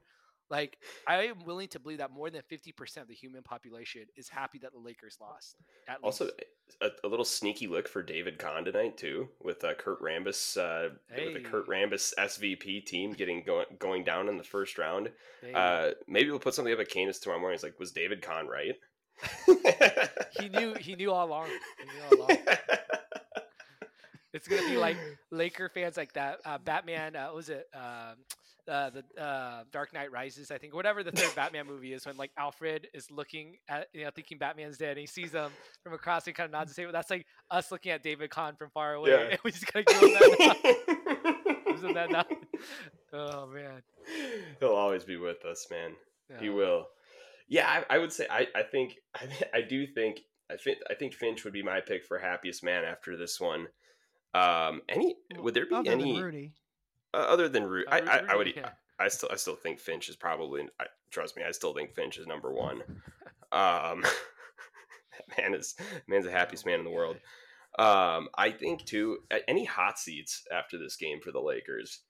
Speaker 3: Like, I am willing to believe that more than fifty percent of the human population is happy that the Lakers lost. At
Speaker 4: Also,
Speaker 3: least.
Speaker 4: a, a little sneaky look for David Kahn tonight too, with uh, Kurt Rambis, uh, with the Kurt
Speaker 3: Hey.
Speaker 4: Rambis S V P team getting going going down in the first round.
Speaker 3: Hey.
Speaker 4: Uh, maybe we'll put something up at Canis tomorrow morning. It's like, was David Kahn right?
Speaker 3: he knew. He knew all along. He knew all along. It's gonna be like Laker fans like that. Uh, Batman, uh, what was it? Um, uh, the uh, Dark Knight Rises, I think, whatever the third Batman movie is, when like Alfred is looking at, you know, thinking Batman's dead, and he sees them from across and kind of nods and say, "That's like us looking at David Kahn from far away."
Speaker 4: Yeah.
Speaker 3: And we just gotta give him that. Give him that nod. Oh man,
Speaker 4: He'll always be with us, man. He
Speaker 3: Uh,
Speaker 4: will. Yeah, I, I would say I, I think I, I do think I think I think Finch would be my pick for happiest man after this one. Um, any would there be
Speaker 5: Other than
Speaker 4: any
Speaker 5: Rudy?
Speaker 4: uh, other than Rudy?
Speaker 3: Uh,
Speaker 4: I,
Speaker 3: Ru-
Speaker 4: I, I would.
Speaker 3: Rudy, yeah.
Speaker 4: I still I still think Finch is probably. I, trust me, I still think Finch is number one. Um, man is man's the happiest
Speaker 3: Oh
Speaker 4: man in
Speaker 3: my
Speaker 4: the world.
Speaker 3: God.
Speaker 4: Um, I think too. a- Any hot seats after this game for the Lakers?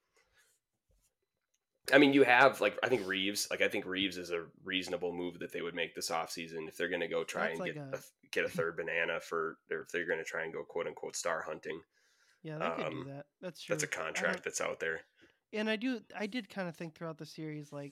Speaker 4: I mean, you have like I think Reeves. Like I think Reeves is a reasonable move that they would make this offseason if they're going to go try
Speaker 5: That's
Speaker 4: and
Speaker 5: like
Speaker 4: get
Speaker 5: a-
Speaker 4: a, get a third banana for, or if they're going to try and go quote unquote star hunting.
Speaker 5: Yeah, they could do
Speaker 4: um,
Speaker 5: that. That's true.
Speaker 4: That's a
Speaker 5: I don't-
Speaker 4: contract that's out there.
Speaker 5: and I do I did kind of think throughout the series like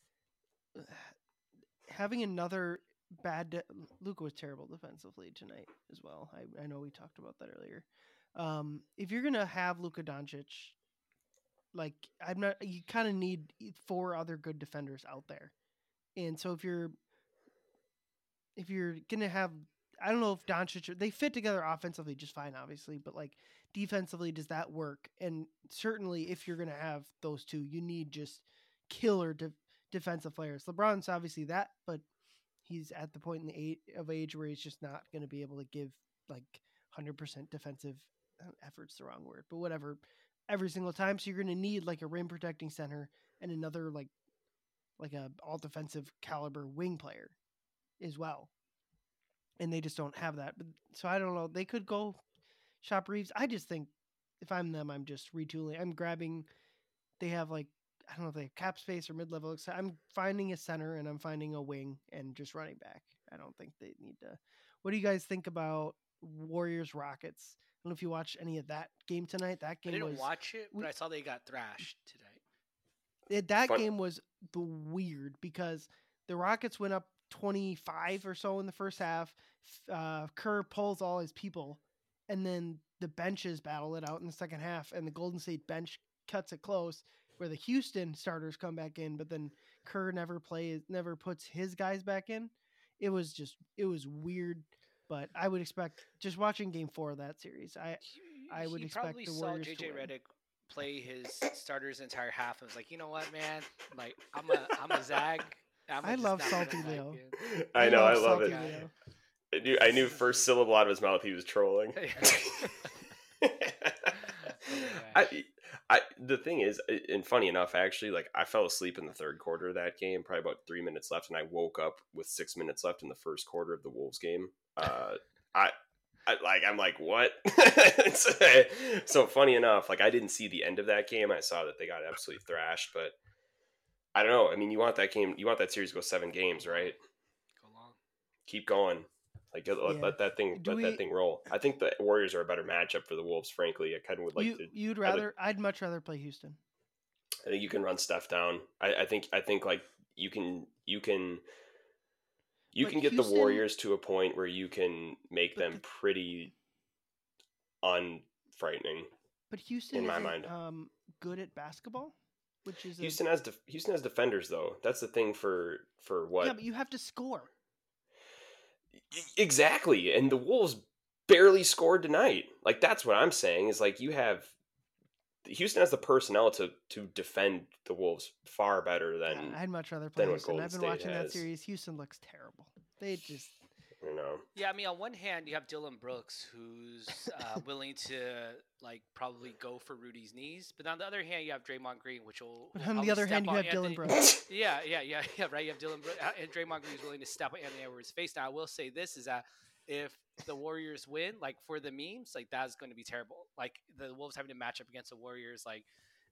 Speaker 5: having another bad de- Luka was terrible defensively tonight as well. I, I know we talked about that earlier. Um, if you're gonna have Luka Doncic, like I'm not, you kind of need four other good defenders out there, and so if you're if you're gonna have, I don't know if Doncic, they fit together offensively just fine, obviously, but like defensively, does that work? And certainly, if you're gonna have those two, you need just killer de- defensive players. LeBron's obviously that, but he's at the point in the age of age where he's just not gonna be able to give like one hundred percent defensive uh, effort's the wrong word, but whatever, every single time. So you're gonna need like a rim protecting center and another like like a all defensive caliber wing player as well. And they just don't have that. But so I don't know. They could go shop Reeves. I just think if I'm them, I'm just retooling. I'm grabbing. They have like I don't know if they have cap space or mid level. I'm finding a center and I'm finding a wing and just running back. I don't think they need to. What do you guys think about Warriors Rockets? I don't know if you watched any of that game tonight. That
Speaker 3: I
Speaker 5: game
Speaker 3: didn't
Speaker 5: was
Speaker 3: watch it,
Speaker 5: we-
Speaker 3: but I saw they got thrashed tonight.
Speaker 5: it, that
Speaker 4: Fun-
Speaker 5: game was the weird because the Rockets went up twenty-five or so in the first half. Uh, Kerr pulls all his people, and then the benches battle it out in the second half, and the Golden State bench cuts it close, where the Houston starters come back in, but then Kerr never plays, never puts his guys back in. It was just, it was weird, but I would expect just watching Game Four of that series. I
Speaker 3: He-
Speaker 5: I would
Speaker 3: he
Speaker 5: expect
Speaker 3: probably
Speaker 5: the
Speaker 3: saw
Speaker 5: Warriors
Speaker 3: J
Speaker 5: to
Speaker 3: J
Speaker 5: win.
Speaker 3: Redick play his starters the entire half and was like, you know what, man? Like, I'm a I'm a zag. I'm
Speaker 5: I
Speaker 3: just
Speaker 5: love
Speaker 3: not gonna
Speaker 5: Salty
Speaker 3: zag
Speaker 5: Leo.
Speaker 3: in."
Speaker 4: I know, I love
Speaker 5: Salty
Speaker 4: it.
Speaker 5: Leo.
Speaker 4: I knew, I knew first syllable out of his mouth he was trolling. I, I, the thing is, and funny enough, actually, like I fell asleep in the third quarter of that game, probably about three minutes left, and I woke up with six minutes left in the first quarter of the Wolves game. Uh, I, I like, I'm like, what? so, so funny enough, like I didn't see the end of that game. I saw that they got absolutely thrashed, but I don't know. I mean, you want that game, you want that series to go seven games, right?
Speaker 3: Go long.
Speaker 4: Keep going. Like let,
Speaker 5: Yeah.
Speaker 4: let that thing
Speaker 5: Do
Speaker 4: let
Speaker 5: we-
Speaker 4: that thing roll. I think the Warriors are a better matchup for the Wolves. Frankly, I kind of would like
Speaker 5: you,
Speaker 4: to.
Speaker 5: you'd
Speaker 4: I would-
Speaker 5: rather, I'd much rather play Houston.
Speaker 4: I think you can run stuff down. I, I think I think like you can you can you
Speaker 5: But
Speaker 4: can get
Speaker 5: Houston-
Speaker 4: the Warriors to a point where you can make
Speaker 5: But
Speaker 4: them
Speaker 5: the-
Speaker 4: pretty unfrightening.
Speaker 5: But Houston
Speaker 4: In my
Speaker 5: isn't
Speaker 4: mind.
Speaker 5: um, good at basketball, which is a,
Speaker 4: Houston has def- Houston has defenders though. That's the thing for for what
Speaker 5: yeah, but you have to score.
Speaker 4: E- exactly. And the Wolves barely scored tonight. Like that's what I'm saying is like you have Houston has the personnel to to defend the Wolves far better than
Speaker 5: Yeah, I'd much rather play
Speaker 4: than what
Speaker 5: Houston.
Speaker 4: Golden
Speaker 5: I've been
Speaker 4: State
Speaker 5: watching that
Speaker 4: has.
Speaker 5: series. Houston looks terrible. They just
Speaker 4: you know.
Speaker 3: Yeah, I mean, on one hand, you have Dylan Brooks, who's uh, willing to like probably go for Rudy's knees, but on the other hand, you have Draymond Green, which will.
Speaker 5: But
Speaker 3: will
Speaker 5: on the
Speaker 3: probably
Speaker 5: other hand,
Speaker 3: step
Speaker 5: you
Speaker 3: on
Speaker 5: have Dylan
Speaker 3: Anthony-
Speaker 5: Brooks.
Speaker 3: Yeah, yeah, yeah, yeah, right. You have Dylan Brooks, and Draymond Green is willing to step on Anthony Edwards' face. Now, I will say this is that if the Warriors win, like for the memes, like that's going to be terrible. Like the Wolves having to match up against the Warriors, like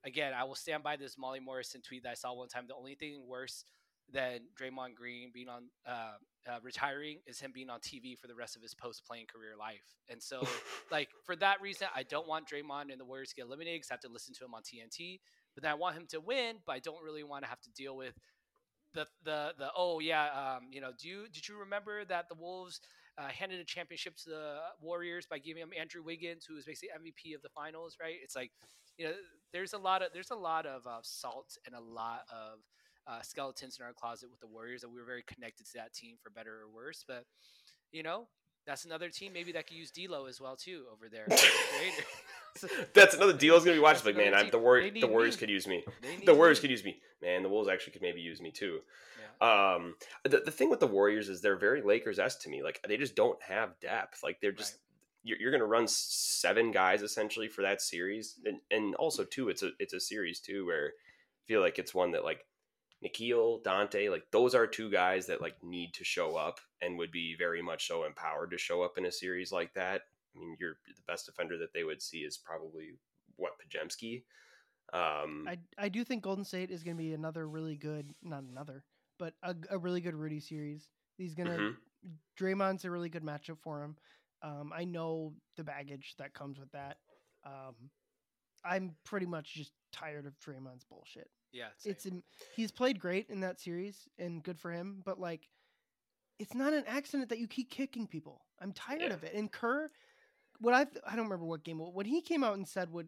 Speaker 3: again, I will stand by this Molly Morrison tweet that I saw one time. The only thing worse than Draymond Green being on uh, uh, retiring is him being on T V for the rest of his post-playing career life. And so, like, for that reason, I don't want Draymond and the Warriors to get eliminated because I have to listen to him on T N T. But then I want him to win, but I don't really want to have to deal with the the the oh yeah, um, you know, do you did you remember that the Wolves uh, handed a championship to the Warriors by giving him Andrew Wiggins, who was basically M V P of the finals, right? It's like, you know, there's a lot of there's a lot of uh, salt and a lot of uh, skeletons in our closet with the Warriors, and we were very connected to that team for better or worse. But you know, that's another team maybe that could use D'Lo as well too over there.
Speaker 4: That's another deal is gonna be watching.
Speaker 3: That's
Speaker 4: Like, man, I,
Speaker 3: team.
Speaker 4: the War-
Speaker 3: They
Speaker 4: the
Speaker 3: need
Speaker 4: Warriors
Speaker 3: me.
Speaker 4: could use me.
Speaker 3: They need
Speaker 4: The Warriors
Speaker 3: me.
Speaker 4: could use me. Man, the Wolves actually could maybe use me too.
Speaker 3: Yeah.
Speaker 4: Um, the, the thing with the Warriors is they're very Lakers-esque to me. Like, they just don't have depth. Like, they're just you're, you're going to run seven guys essentially for that series, and and also too, it's a it's a series too where I feel like it's one that like Nikhil, Dante, like those are two guys that like need to show up and would be very much so empowered to show up in a series like that. I mean, you're the best defender that they would see is probably what Podziemski. Um,
Speaker 5: I I do think Golden State is going to be another really good, not another, but a, a really good Rudy series. He's gonna
Speaker 4: mhm.
Speaker 5: Draymond's a really good matchup for him. Um, I know the baggage that comes with that. Um, I'm pretty much just tired of Draymond's bullshit.
Speaker 3: Yeah. Same.
Speaker 5: It's im- he's played great in that series and good for him, but like, it's not an accident that you keep kicking people. I'm tired
Speaker 4: Yeah.
Speaker 5: of it. And Kerr, what I I don't remember what game when he came out and said what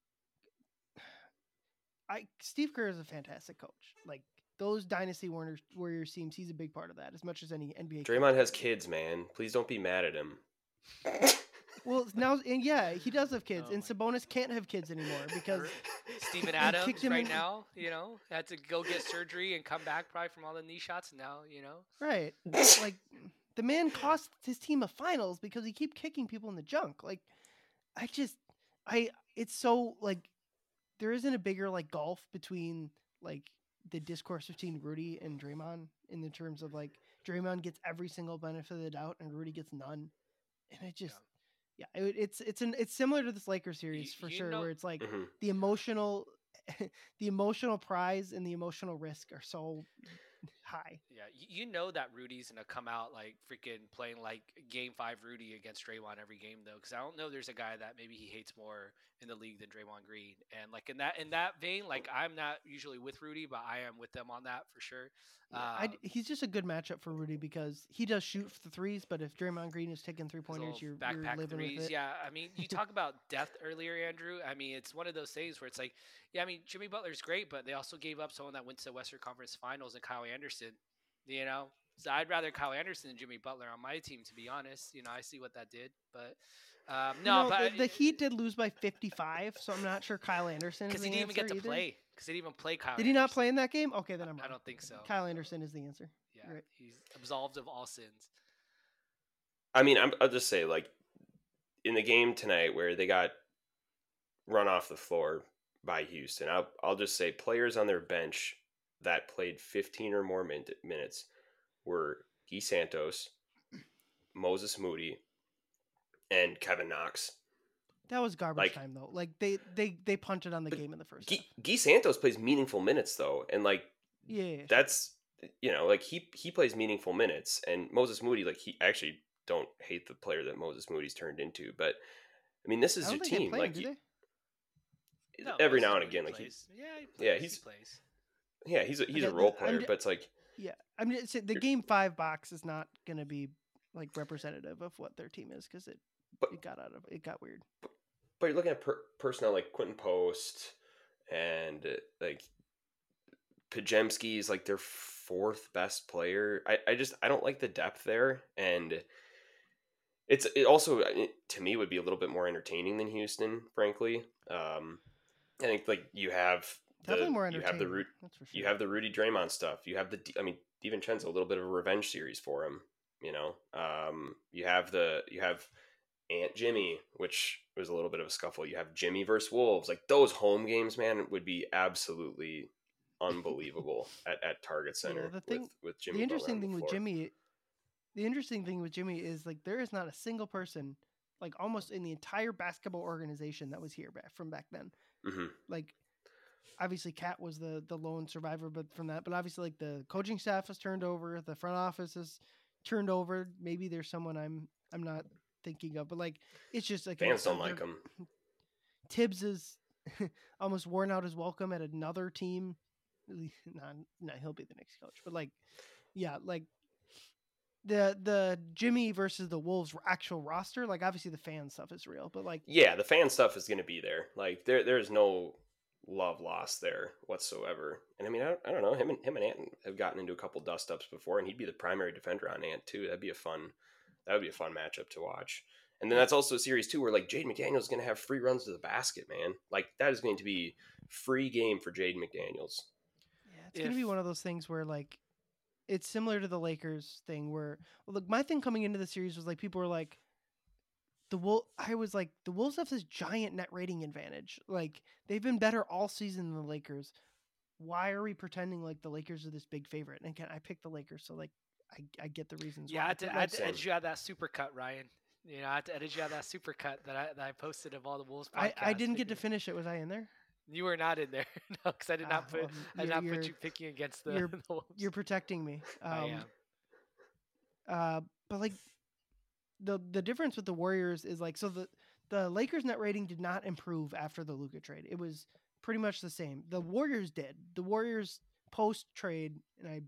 Speaker 5: I Steve Kerr is a fantastic coach. Like those Dynasty Warriors Warriors teams, he's a big part of that as much as any N B A. coach
Speaker 4: Draymond
Speaker 5: can
Speaker 4: has
Speaker 5: be.
Speaker 4: kids, man. Please don't be mad at him.
Speaker 5: Well, now and yeah, he does have kids,
Speaker 3: Oh
Speaker 5: and
Speaker 3: my-
Speaker 5: Sabonis can't have kids anymore because
Speaker 3: Steven
Speaker 5: They
Speaker 3: Adams
Speaker 5: kicked him
Speaker 3: right
Speaker 5: in-
Speaker 3: now, you know, had to go get surgery and come back probably from all the knee shots. Now, you know,
Speaker 5: right, like the man cost his team a finals because he keep kicking people in the junk. Like, I just, I, it's so like there isn't a bigger like gulf between like the discourse between Rudy and Draymond in the terms of like Draymond gets every single benefit of the doubt and Rudy gets none, and it just. Yeah, it, it's it's an it's similar to this Lakers series
Speaker 3: You-
Speaker 5: for
Speaker 3: you
Speaker 5: sure,
Speaker 3: know-
Speaker 5: where it's like
Speaker 4: Mhm.
Speaker 5: the emotional, the emotional prize and the emotional risk are so high.
Speaker 3: yeah, you, you know that Rudy's gonna come out like freaking playing like Game Five Rudy against Draymond every game though, because I don't know there's a guy that maybe he hates more in the league than Draymond Green, and like in that in that vein, like I'm not usually with Rudy, but I am with them on that for sure.
Speaker 5: Yeah, I
Speaker 3: Um,
Speaker 5: d he's just a good matchup for Rudy because he does shoot the threes, but if Draymond Green is taking three
Speaker 3: Those
Speaker 5: pointers,
Speaker 3: little
Speaker 5: you're, you're
Speaker 3: backpack
Speaker 5: living
Speaker 3: threes.
Speaker 5: with it.
Speaker 3: Yeah, I mean, you talk about depth earlier, Andrew. I mean, it's one of those things where it's like, yeah, I mean, Jimmy Butler's great, but they also gave up someone that went to the Western Conference Finals and Kyle Anderson. You know, so I'd rather Kyle Anderson than Jimmy Butler on my team, to be honest. You know, I see what that did, but um,
Speaker 5: You
Speaker 3: no,
Speaker 5: know,
Speaker 3: but
Speaker 5: the, the Heat did lose by fifty-five, so I'm not sure Kyle Anderson is
Speaker 3: because
Speaker 5: the
Speaker 3: he didn't even get
Speaker 5: answer
Speaker 3: to
Speaker 5: either.
Speaker 3: play. Because he didn't even play Kyle.
Speaker 5: Did he not
Speaker 3: Anderson.
Speaker 5: play in that game? Okay, then I'm
Speaker 3: I
Speaker 5: wrong.
Speaker 3: don't think so.
Speaker 5: Kyle Anderson is the answer.
Speaker 3: Yeah,
Speaker 5: Right.
Speaker 3: he's absolved of all sins.
Speaker 4: I mean, I'm, I'll just say, like, in the game tonight where they got run off the floor by Houston, I'll, I'll just say players on their bench that played fifteen or more min- minutes were Guy Santos, Moses Moody, and Kevin Knox.
Speaker 5: That was garbage
Speaker 4: Like-
Speaker 5: time though. Like they they they punted on the
Speaker 4: But
Speaker 5: game in the first
Speaker 4: Guy,
Speaker 5: half.
Speaker 4: Guy Santos plays meaningful minutes, though, and, like,
Speaker 5: Yeah, yeah, sure.
Speaker 4: that's, you know, like, he, he plays meaningful minutes, and Moses Moody, like, he actually don't hate the player that Moses Moody's turned into, but, I mean, this is
Speaker 5: I don't
Speaker 4: your
Speaker 5: think they
Speaker 4: team.
Speaker 5: play him,
Speaker 4: Like,
Speaker 5: do
Speaker 4: you-
Speaker 5: they?
Speaker 3: No,
Speaker 4: every
Speaker 3: Moses
Speaker 4: now and
Speaker 3: Moody
Speaker 4: again, like, he,
Speaker 3: plays. yeah, he plays.
Speaker 4: yeah,
Speaker 3: he
Speaker 4: he's-
Speaker 3: plays.
Speaker 4: yeah, he's a, he's
Speaker 5: Okay,
Speaker 4: a role
Speaker 5: the- I'm
Speaker 4: player,
Speaker 5: ju-
Speaker 4: but it's like,
Speaker 5: Yeah, I mean, it's, the
Speaker 4: You're-
Speaker 5: game five box is not going to be like representative of what their team is because it
Speaker 4: But-
Speaker 5: it got out of it got weird.
Speaker 4: but you're looking at per, personnel like Quentin Post and, uh, like, Podziemski's, like, their fourth best player. I, I just, I don't like the depth there, and it's, it also, it, to me, would be a little bit more entertaining than Houston, frankly. Um, I think, like, you have the,
Speaker 5: Definitely more
Speaker 4: you
Speaker 5: entertaining.
Speaker 4: have the root,
Speaker 5: That's for sure.
Speaker 4: you have the Rudy Draymond stuff. You have the, I mean, DiVincenzo, a little bit of a revenge series for him. You know, um, you have the, you have Aunt Jimmy, which was a little bit of a scuffle. You have Jimmy versus Wolves. Like, those home games, man, would be absolutely unbelievable at, at Target Center
Speaker 5: the thing-
Speaker 4: with, with Jimmy.
Speaker 5: the interesting
Speaker 4: Butler on
Speaker 5: thing
Speaker 4: the
Speaker 5: with
Speaker 4: floor.
Speaker 5: Jimmy, the interesting thing with Jimmy is like there is not a single person, like almost in the entire basketball organization that was here back from back then.
Speaker 4: Mhm.
Speaker 5: Like obviously Cat was the the lone survivor, but from that, but obviously like the coaching staff has turned over, the front office has turned over. Maybe there's someone I'm I'm not thinking of, but like it's just like
Speaker 4: Fans
Speaker 5: an-
Speaker 4: don't
Speaker 5: they're-
Speaker 4: like him.
Speaker 5: Tibbs is almost worn out his welcome at another team. Not, not he'll be the next coach, but like, yeah, like the the Jimmy versus the Wolves actual roster. Like obviously the fan stuff is real, but like
Speaker 4: Yeah, the fan stuff is going to be there. Like there, there's no love lost there whatsoever. And I mean, I don't, I don't know. Him and him and Ant have gotten into a couple dust ups before, and he'd be the primary defender on Ant too. That'd be a fun, that would be a fun matchup to watch. And then that's also a series too, where like Jaden McDaniels going to have free runs to the basket, man. Like that is going to be free game for Jaden McDaniels.
Speaker 5: yeah, it's gonna be
Speaker 3: If-
Speaker 5: one of those things where like it's similar to the Lakers thing where well, look, my thing coming into the series was like people were like the Wolf. I was like the Wolves have this giant net rating advantage. Like they've been better all season than the Lakers. Why are we pretending like the Lakers are this big favorite? And again, I picked the Lakers, so like I, I get the reasons.
Speaker 3: Yeah, I
Speaker 5: why.
Speaker 3: had to,
Speaker 5: but,
Speaker 3: I had
Speaker 5: like,
Speaker 3: to
Speaker 4: Same.
Speaker 3: edit you out that super cut, Ryan. You know, I had to edit you out that super cut that I that I posted of all the Wolves
Speaker 5: I,
Speaker 3: podcasts.
Speaker 5: I didn't get to
Speaker 3: picking-
Speaker 5: finish it. Was I in there?
Speaker 3: You were not in there, no, because I did not
Speaker 5: Ah,
Speaker 3: put
Speaker 5: well,
Speaker 3: I did
Speaker 5: you're-
Speaker 3: not put
Speaker 5: you're-
Speaker 3: you picking against the,
Speaker 5: you're-
Speaker 3: the Wolves.
Speaker 5: You're protecting me. Um,
Speaker 3: I am.
Speaker 5: Uh, but like the the difference with the Warriors is like so the the Lakers net rating did not improve after the Luka trade. It was pretty much the same. The Warriors did. The Warriors post trade, and I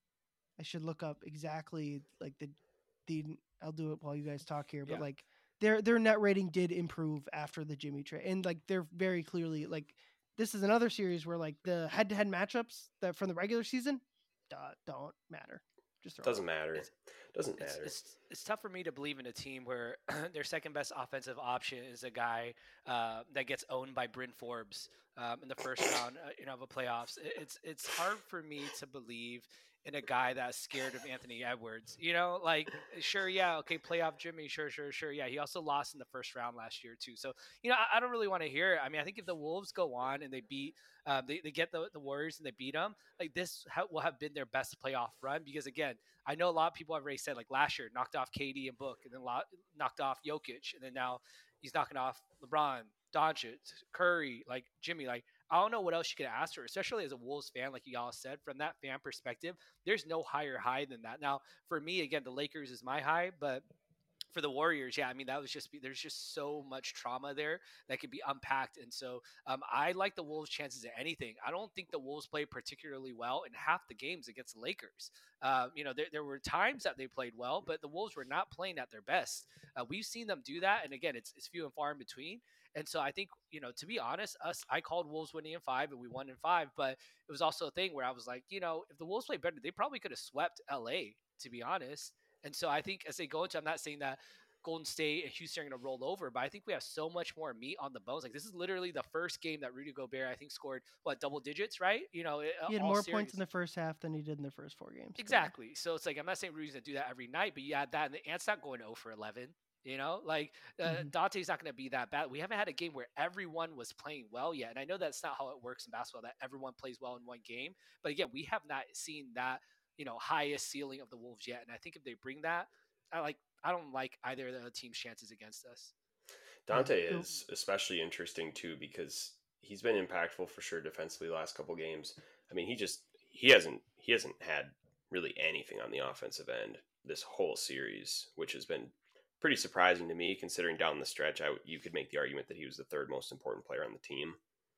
Speaker 5: I should look up exactly like the the I'll do it while you guys talk here, but
Speaker 3: Yeah.
Speaker 5: like their their net rating did improve after the Jimmy trade, and like they're very clearly like this is another series where like the head to head matchups that from the regular season uh, don't matter. Just throw it
Speaker 4: Doesn't matter.
Speaker 3: It's-
Speaker 4: Doesn't
Speaker 3: It's,
Speaker 4: matter.
Speaker 3: it's it's tough for me to believe in a team where their second best offensive option is a guy uh, that gets owned by Bryn Forbes um, in the first round, uh, you know, of a playoffs. It- It's it's hard for me to believe in a guy that's scared of Anthony Edwards. You know, like sure, yeah, okay, playoff Jimmy, sure, sure, sure, yeah. He also lost in the first round last year too. So you know, I, I don't really want to hear it. I mean, I think if the Wolves go on and they beat, um, they they get the the Warriors and they beat them, like this ha- will have been their best playoff run because again. I know a lot of people have already said like last year knocked off K D and Book and then lo- knocked off Jokic and then now he's knocking off LeBron, Doncic, Curry, like Jimmy. Like I don't know what else you could ask for, especially as a Wolves fan, like y'all said. From that fan perspective, there's no higher high than that. Now for me, again, the Lakers is my high, but for the Warriors, yeah, I mean that was just there's just so much trauma there that could be unpacked, and so um, I like the Wolves' chances at anything. I don't think the Wolves played particularly well in half the games against the Lakers. Uh, you know, there, there were times that they played well, but the Wolves were not playing at their best. Uh, we've seen them do that, and again, it's it's few and far in between. And so I think you know, to be honest, us I called Wolves winning in five, and we won in five, but it was also a thing where I was like, you know, if the Wolves played better, they probably could have swept L A. To be honest. And so I think as they go into, I'm not saying that Golden State and Houston are going to roll over, but I think we have so much more meat on the bones. Like this is literally the first game that Rudy Gobert, I think, scored what double digits, right? You know, it-
Speaker 5: He had
Speaker 3: all
Speaker 5: more
Speaker 3: series.
Speaker 5: points in the first half than he did in the first four games. but yeah.
Speaker 3: Exactly. So it's like I'm not saying Rudy's going to do that every night, but you add that, and the Ant's not going zero for eleven. You know, like uh,
Speaker 5: Mhm.
Speaker 3: Dante's not going to be that bad. We haven't had a game where everyone was playing well yet, and I know that's not how it works in basketball. That everyone plays well in one game, but again, we have not seen that you know highest ceiling of the Wolves yet. And I think if they bring that, I like. I don't like either of the team's chances against us.
Speaker 4: Dante
Speaker 5: Yeah.
Speaker 4: is especially interesting too because he's been impactful for sure defensively the last couple games. I mean, he just he hasn't he hasn't had really anything on the offensive end this whole series, which has been pretty surprising to me considering down the stretch I, you could make the argument that he was the third most important player on the team.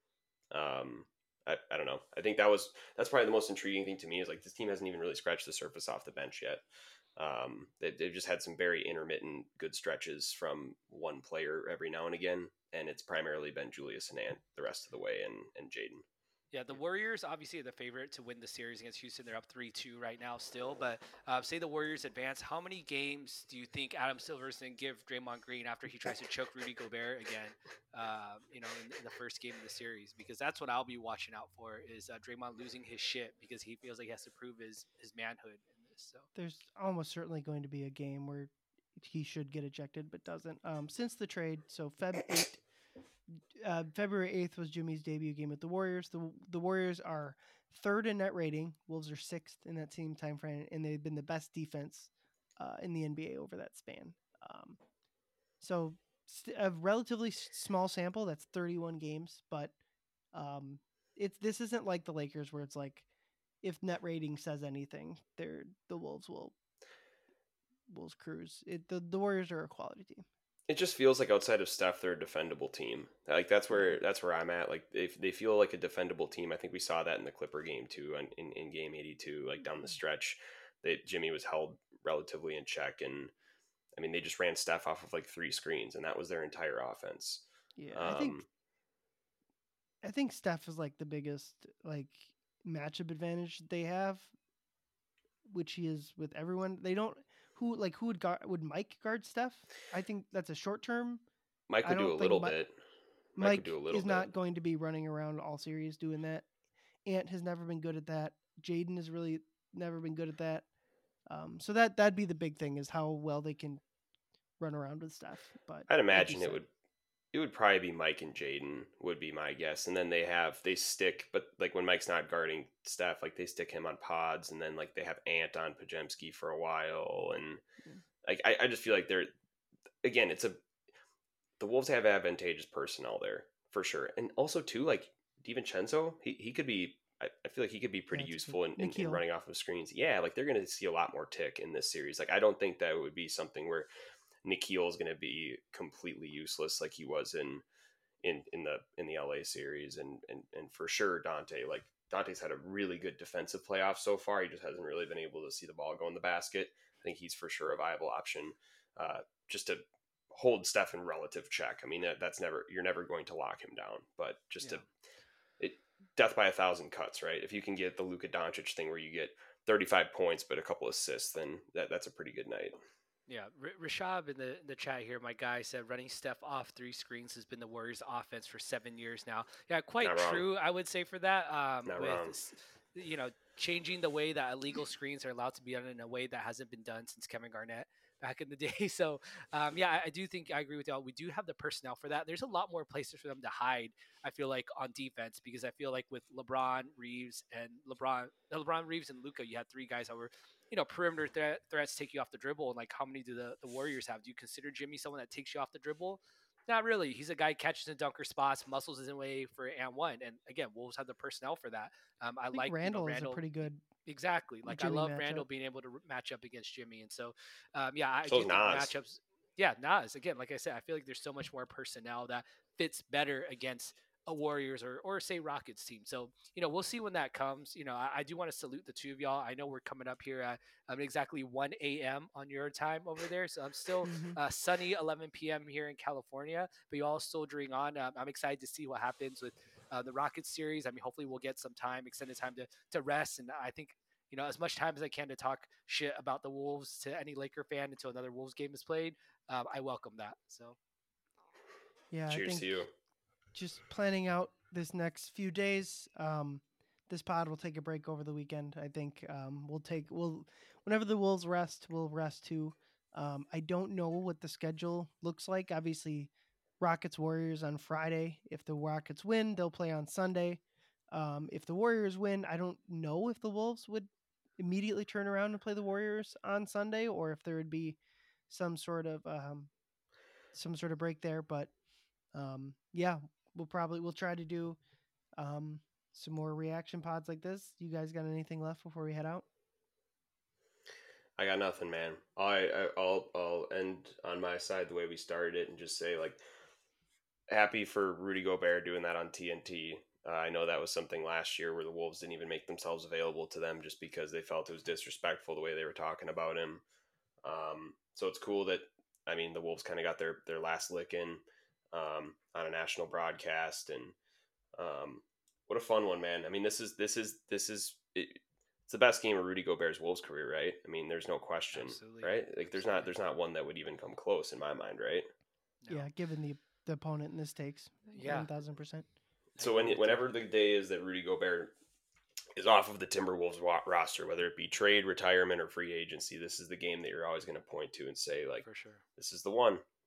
Speaker 4: Um, I, I don't know. I think that was that's probably the most intriguing thing to me is like this team hasn't even really scratched the surface off the bench yet. Um, they, they've just had some very intermittent good stretches from one player every now and again, and it's primarily been Julius and Ant the rest of the way, and and Jaden.
Speaker 3: Yeah, the Warriors obviously are the favorite to win the series against Houston. They're up three two right now still. But uh, say the Warriors advance, how many games do you think Adam Silver's going to give Draymond Green after he tries to choke Rudy Gobert again, uh, you know, in, in the first game of the series? Because that's what I'll be watching out for is uh, Draymond losing his shit because he feels like he has to prove his, his manhood in this. So
Speaker 5: There's almost certainly going to be a game where he should get ejected, but doesn't. Um, since the trade, so Feb eighth, uh, February eighth was Jimmy's debut game with the Warriors. The the Warriors are third in net rating. Wolves are sixth in that same time frame, and they've been the best defense uh, in the N B A over that span. Um, so st- a relatively s- small sample. That's thirty-one games, but um, it's this isn't like the Lakers where it's like if net rating says anything, they're the Wolves will Wolves cruise. It the, the Warriors are a quality team.
Speaker 4: It just feels like outside of Steph, they're a defendable team. Like that's where that's where I'm at. Like they they feel like a defendable team. I think we saw that in the Clipper game too, in in, in game eighty-two. Like down the stretch, that Jimmy was held relatively in check, and I mean they just ran Steph off of like three screens, and that was their entire offense.
Speaker 5: Yeah,
Speaker 4: Um,
Speaker 5: I think I think Steph is like the biggest like matchup advantage they have, which he is with everyone. They don't who like who would guard would Mike guard Steph? I think that's a short term.
Speaker 4: Mike
Speaker 5: I
Speaker 4: would do
Speaker 5: don't
Speaker 4: a
Speaker 5: think
Speaker 4: little
Speaker 5: Mi-
Speaker 4: bit. Mike,
Speaker 5: Mike
Speaker 4: would do a little
Speaker 5: is
Speaker 4: bit.
Speaker 5: not going to be running around all series doing that. Ant has never been good at that. Jaden has really never been good at that. Um, so that that'd be the big thing is how well they can run around with Steph. But
Speaker 4: I'd
Speaker 5: like you
Speaker 4: imagine it
Speaker 5: said,
Speaker 4: would it would probably be Mike and Jaden would be my guess. And then they have they stick but like when Mike's not guarding Steph, like they stick him on pods, and then like they have Ant on Pajemski for a while, and
Speaker 5: Yeah.
Speaker 4: like I, I just feel like they're again, it's a the Wolves have advantageous personnel there for sure. And also too, like DiVincenzo, he, he could be I, I feel like he could be pretty
Speaker 5: Yeah, it's a
Speaker 4: useful in, in, in
Speaker 5: Nikhil.
Speaker 4: running off of screens. Yeah, like they're gonna see a lot more tick in this series. Like I don't think that would be something where Nikhil is going to be completely useless like he was in in in the in the L A series, and and and for sure Dante like Dante's had a really good defensive playoff so far. He just hasn't really been able to see the ball go in the basket. I think he's for sure a viable option uh, just to hold Steph in relative check. I mean that, that's never you're never going to lock him down, but just
Speaker 3: Yeah.
Speaker 4: to it death by a thousand cuts, right? If you can get the Luka Doncic thing where you get thirty-five points but a couple assists, then that, that's a pretty good night.
Speaker 3: Yeah, R- Rashab in the in the chat here, my guy said running Steph off three screens has been the Warriors' offense for seven years now. Yeah, quite
Speaker 4: Not wrong.
Speaker 3: true, I would say for that. Um,
Speaker 4: Not
Speaker 3: with
Speaker 4: wrong.
Speaker 3: s- you know changing the way that illegal screens are allowed to be done in a way that hasn't been done since Kevin Garnett back in the day. So um, yeah, I, I do think I agree with y'all. We do have the personnel for that. There's a lot more places for them to hide. I feel like on defense because I feel like with LeBron, Reeves, and LeBron, LeBron Reeves and Luka, you had three guys that were you know, perimeter threat, threats take you off the dribble. And like, how many do the, the Warriors have? Do you consider Jimmy someone that takes you off the dribble? Not really. He's a guy catches and dunker spots, muscles his way for and one. And again, Wolves have the personnel for that. Um, I,
Speaker 5: I think
Speaker 3: like
Speaker 5: Randall,
Speaker 3: you know, Randall
Speaker 5: is a pretty good.
Speaker 3: exactly. Like
Speaker 5: Jimmy
Speaker 3: I love
Speaker 5: matchup.
Speaker 3: Randall being able to r- match up against Jimmy. And so, um, yeah, I
Speaker 4: So
Speaker 3: do
Speaker 4: is
Speaker 3: think
Speaker 4: Nas.
Speaker 3: matchups. Yeah, Nas. Again, like I said, I feel like there's so much more personnel that fits better against a Warriors or or say Rockets team. So you know we'll see when that comes. You know I, I do want to salute the two of y'all. I know we're coming up here at um, exactly one a.m. on your time over there, so I'm still
Speaker 5: Mhm.
Speaker 3: uh, sunny eleven p.m. here in California. But you all soldiering on. Um, I'm excited to see what happens with uh, the Rockets series. I mean, hopefully we'll get some time, extended time to to rest, and I think. You know, as much time as I can to talk shit about the Wolves to any Laker fan until another Wolves game is played, um, I welcome that. So,
Speaker 5: Yeah, I
Speaker 4: Cheers
Speaker 5: think
Speaker 4: to you.
Speaker 5: just planning out this next few days. Um, this pod will take a break over the weekend. I think um, we'll take we'll whenever the Wolves rest, we'll rest too. Um, I don't know what the schedule looks like. Obviously, Rockets Warriors on Friday. If the Rockets win, they'll play on Sunday. Um, if the Warriors win, I don't know if the Wolves would immediately turn around and play the Warriors on Sunday, or if there would be some sort of um, some sort of break there. But um, yeah, we'll probably we'll try to do um, some more reaction pods like this. You guys got anything left before we head out?
Speaker 4: I got nothing, man. I, I I'll I'll end on my side the way we started it and just say like, happy for Rudy Gobert doing that on T N T. Uh, I know that was something last year where the Wolves didn't even make themselves available to them just because they felt it was disrespectful the way they were talking about him. Um, so it's cool that I mean the Wolves kind of got their their last lick in um, on a national broadcast, and um, what a fun one, man. I mean this is this is this is. It, It's the best game of Rudy Gobert's Wolves career, right? I mean, there's no question,
Speaker 3: Absolutely.
Speaker 4: right? Like, there's not
Speaker 3: Absolutely.
Speaker 4: there's not one that would even come close in my mind, right?
Speaker 3: no.
Speaker 5: Yeah, given the the opponent in this takes,
Speaker 3: Yeah.
Speaker 5: one thousand percent.
Speaker 3: I
Speaker 4: So
Speaker 3: agree
Speaker 4: when
Speaker 3: with you.
Speaker 4: whenever the day is that Rudy Gobert is off of the Timberwolves wa- roster, whether it be trade, retirement, or free agency, this is the game that you're always going to point to and say, like,
Speaker 3: for sure.
Speaker 4: this is the one.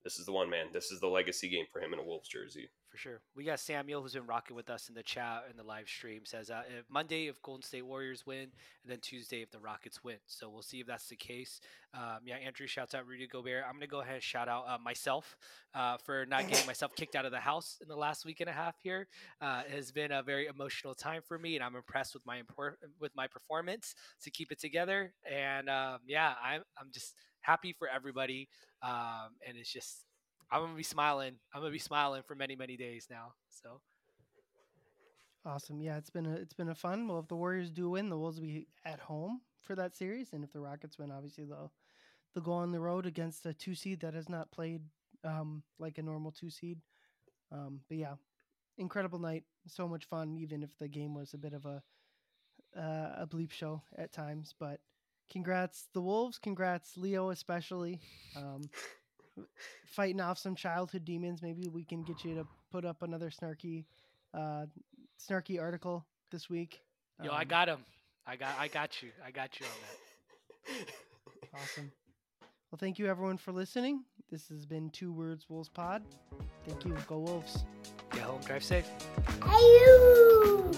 Speaker 4: this is the one, man. This is the legacy game for him in a Wolves jersey.
Speaker 3: For sure. We got Samuel, who's been rocking with us in the chat and the live stream, says uh, if Monday if Golden State Warriors win, and then Tuesday if the Rockets win. So we'll see if that's the case. Um, yeah, Andrew shouts out Rudy Gobert. I'm going to go ahead and shout out uh, myself uh, for not getting myself kicked out of the house in the last week and a half here. Uh, it has been a very emotional time for me, and I'm impressed with my impor- with my performance to keep it together. And um, yeah, I'm, I'm just happy for everybody. Um, and it's just, I'm going to be smiling. I'm going to be smiling for many, many days now. So
Speaker 5: awesome. Yeah, it's been a, it's been a fun. Well, if the Warriors do win, the Wolves will be at home for that series. And if the Rockets win, obviously they'll, they'll go on the road against a two seed that has not played um, like a normal two seed. Um, but yeah, incredible night. So much fun, even if the game was a bit of a, uh, a bleep show at times, but congrats the Wolves. Congrats Leo, especially. Um, fighting off some childhood demons. Maybe we can get you to put up another snarky, uh, snarky article this week.
Speaker 3: Yo,
Speaker 5: um,
Speaker 3: I got him. I got, I got you. I got you on that.
Speaker 5: Awesome. Well, thank you everyone for listening. This has been Two Words Wolves Pod. Thank you. Go Wolves.
Speaker 3: Get home, drive safe.
Speaker 6: Ayoo!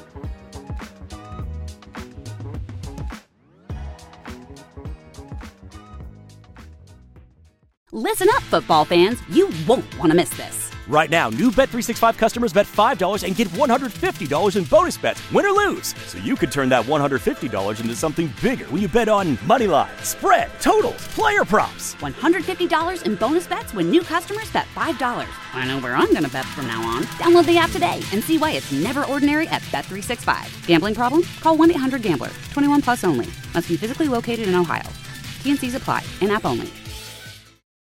Speaker 1: Listen up, football fans. You won't want to miss this.
Speaker 2: Right now, new Bet three sixty-five customers bet five dollars and get one hundred fifty dollars in bonus bets, win or lose. So you could turn that one hundred fifty dollars into something bigger when you bet on money line, spread, totals, player props.
Speaker 1: one hundred fifty dollars in bonus bets when new customers bet five dollars. I know where I'm going to bet from now on. Download the app today and see why it's never ordinary at Bet three sixty-five. Gambling problem? Call one eight hundred gambler. twenty-one plus only. Must be physically located in Ohio. T N Cs apply. In-app only.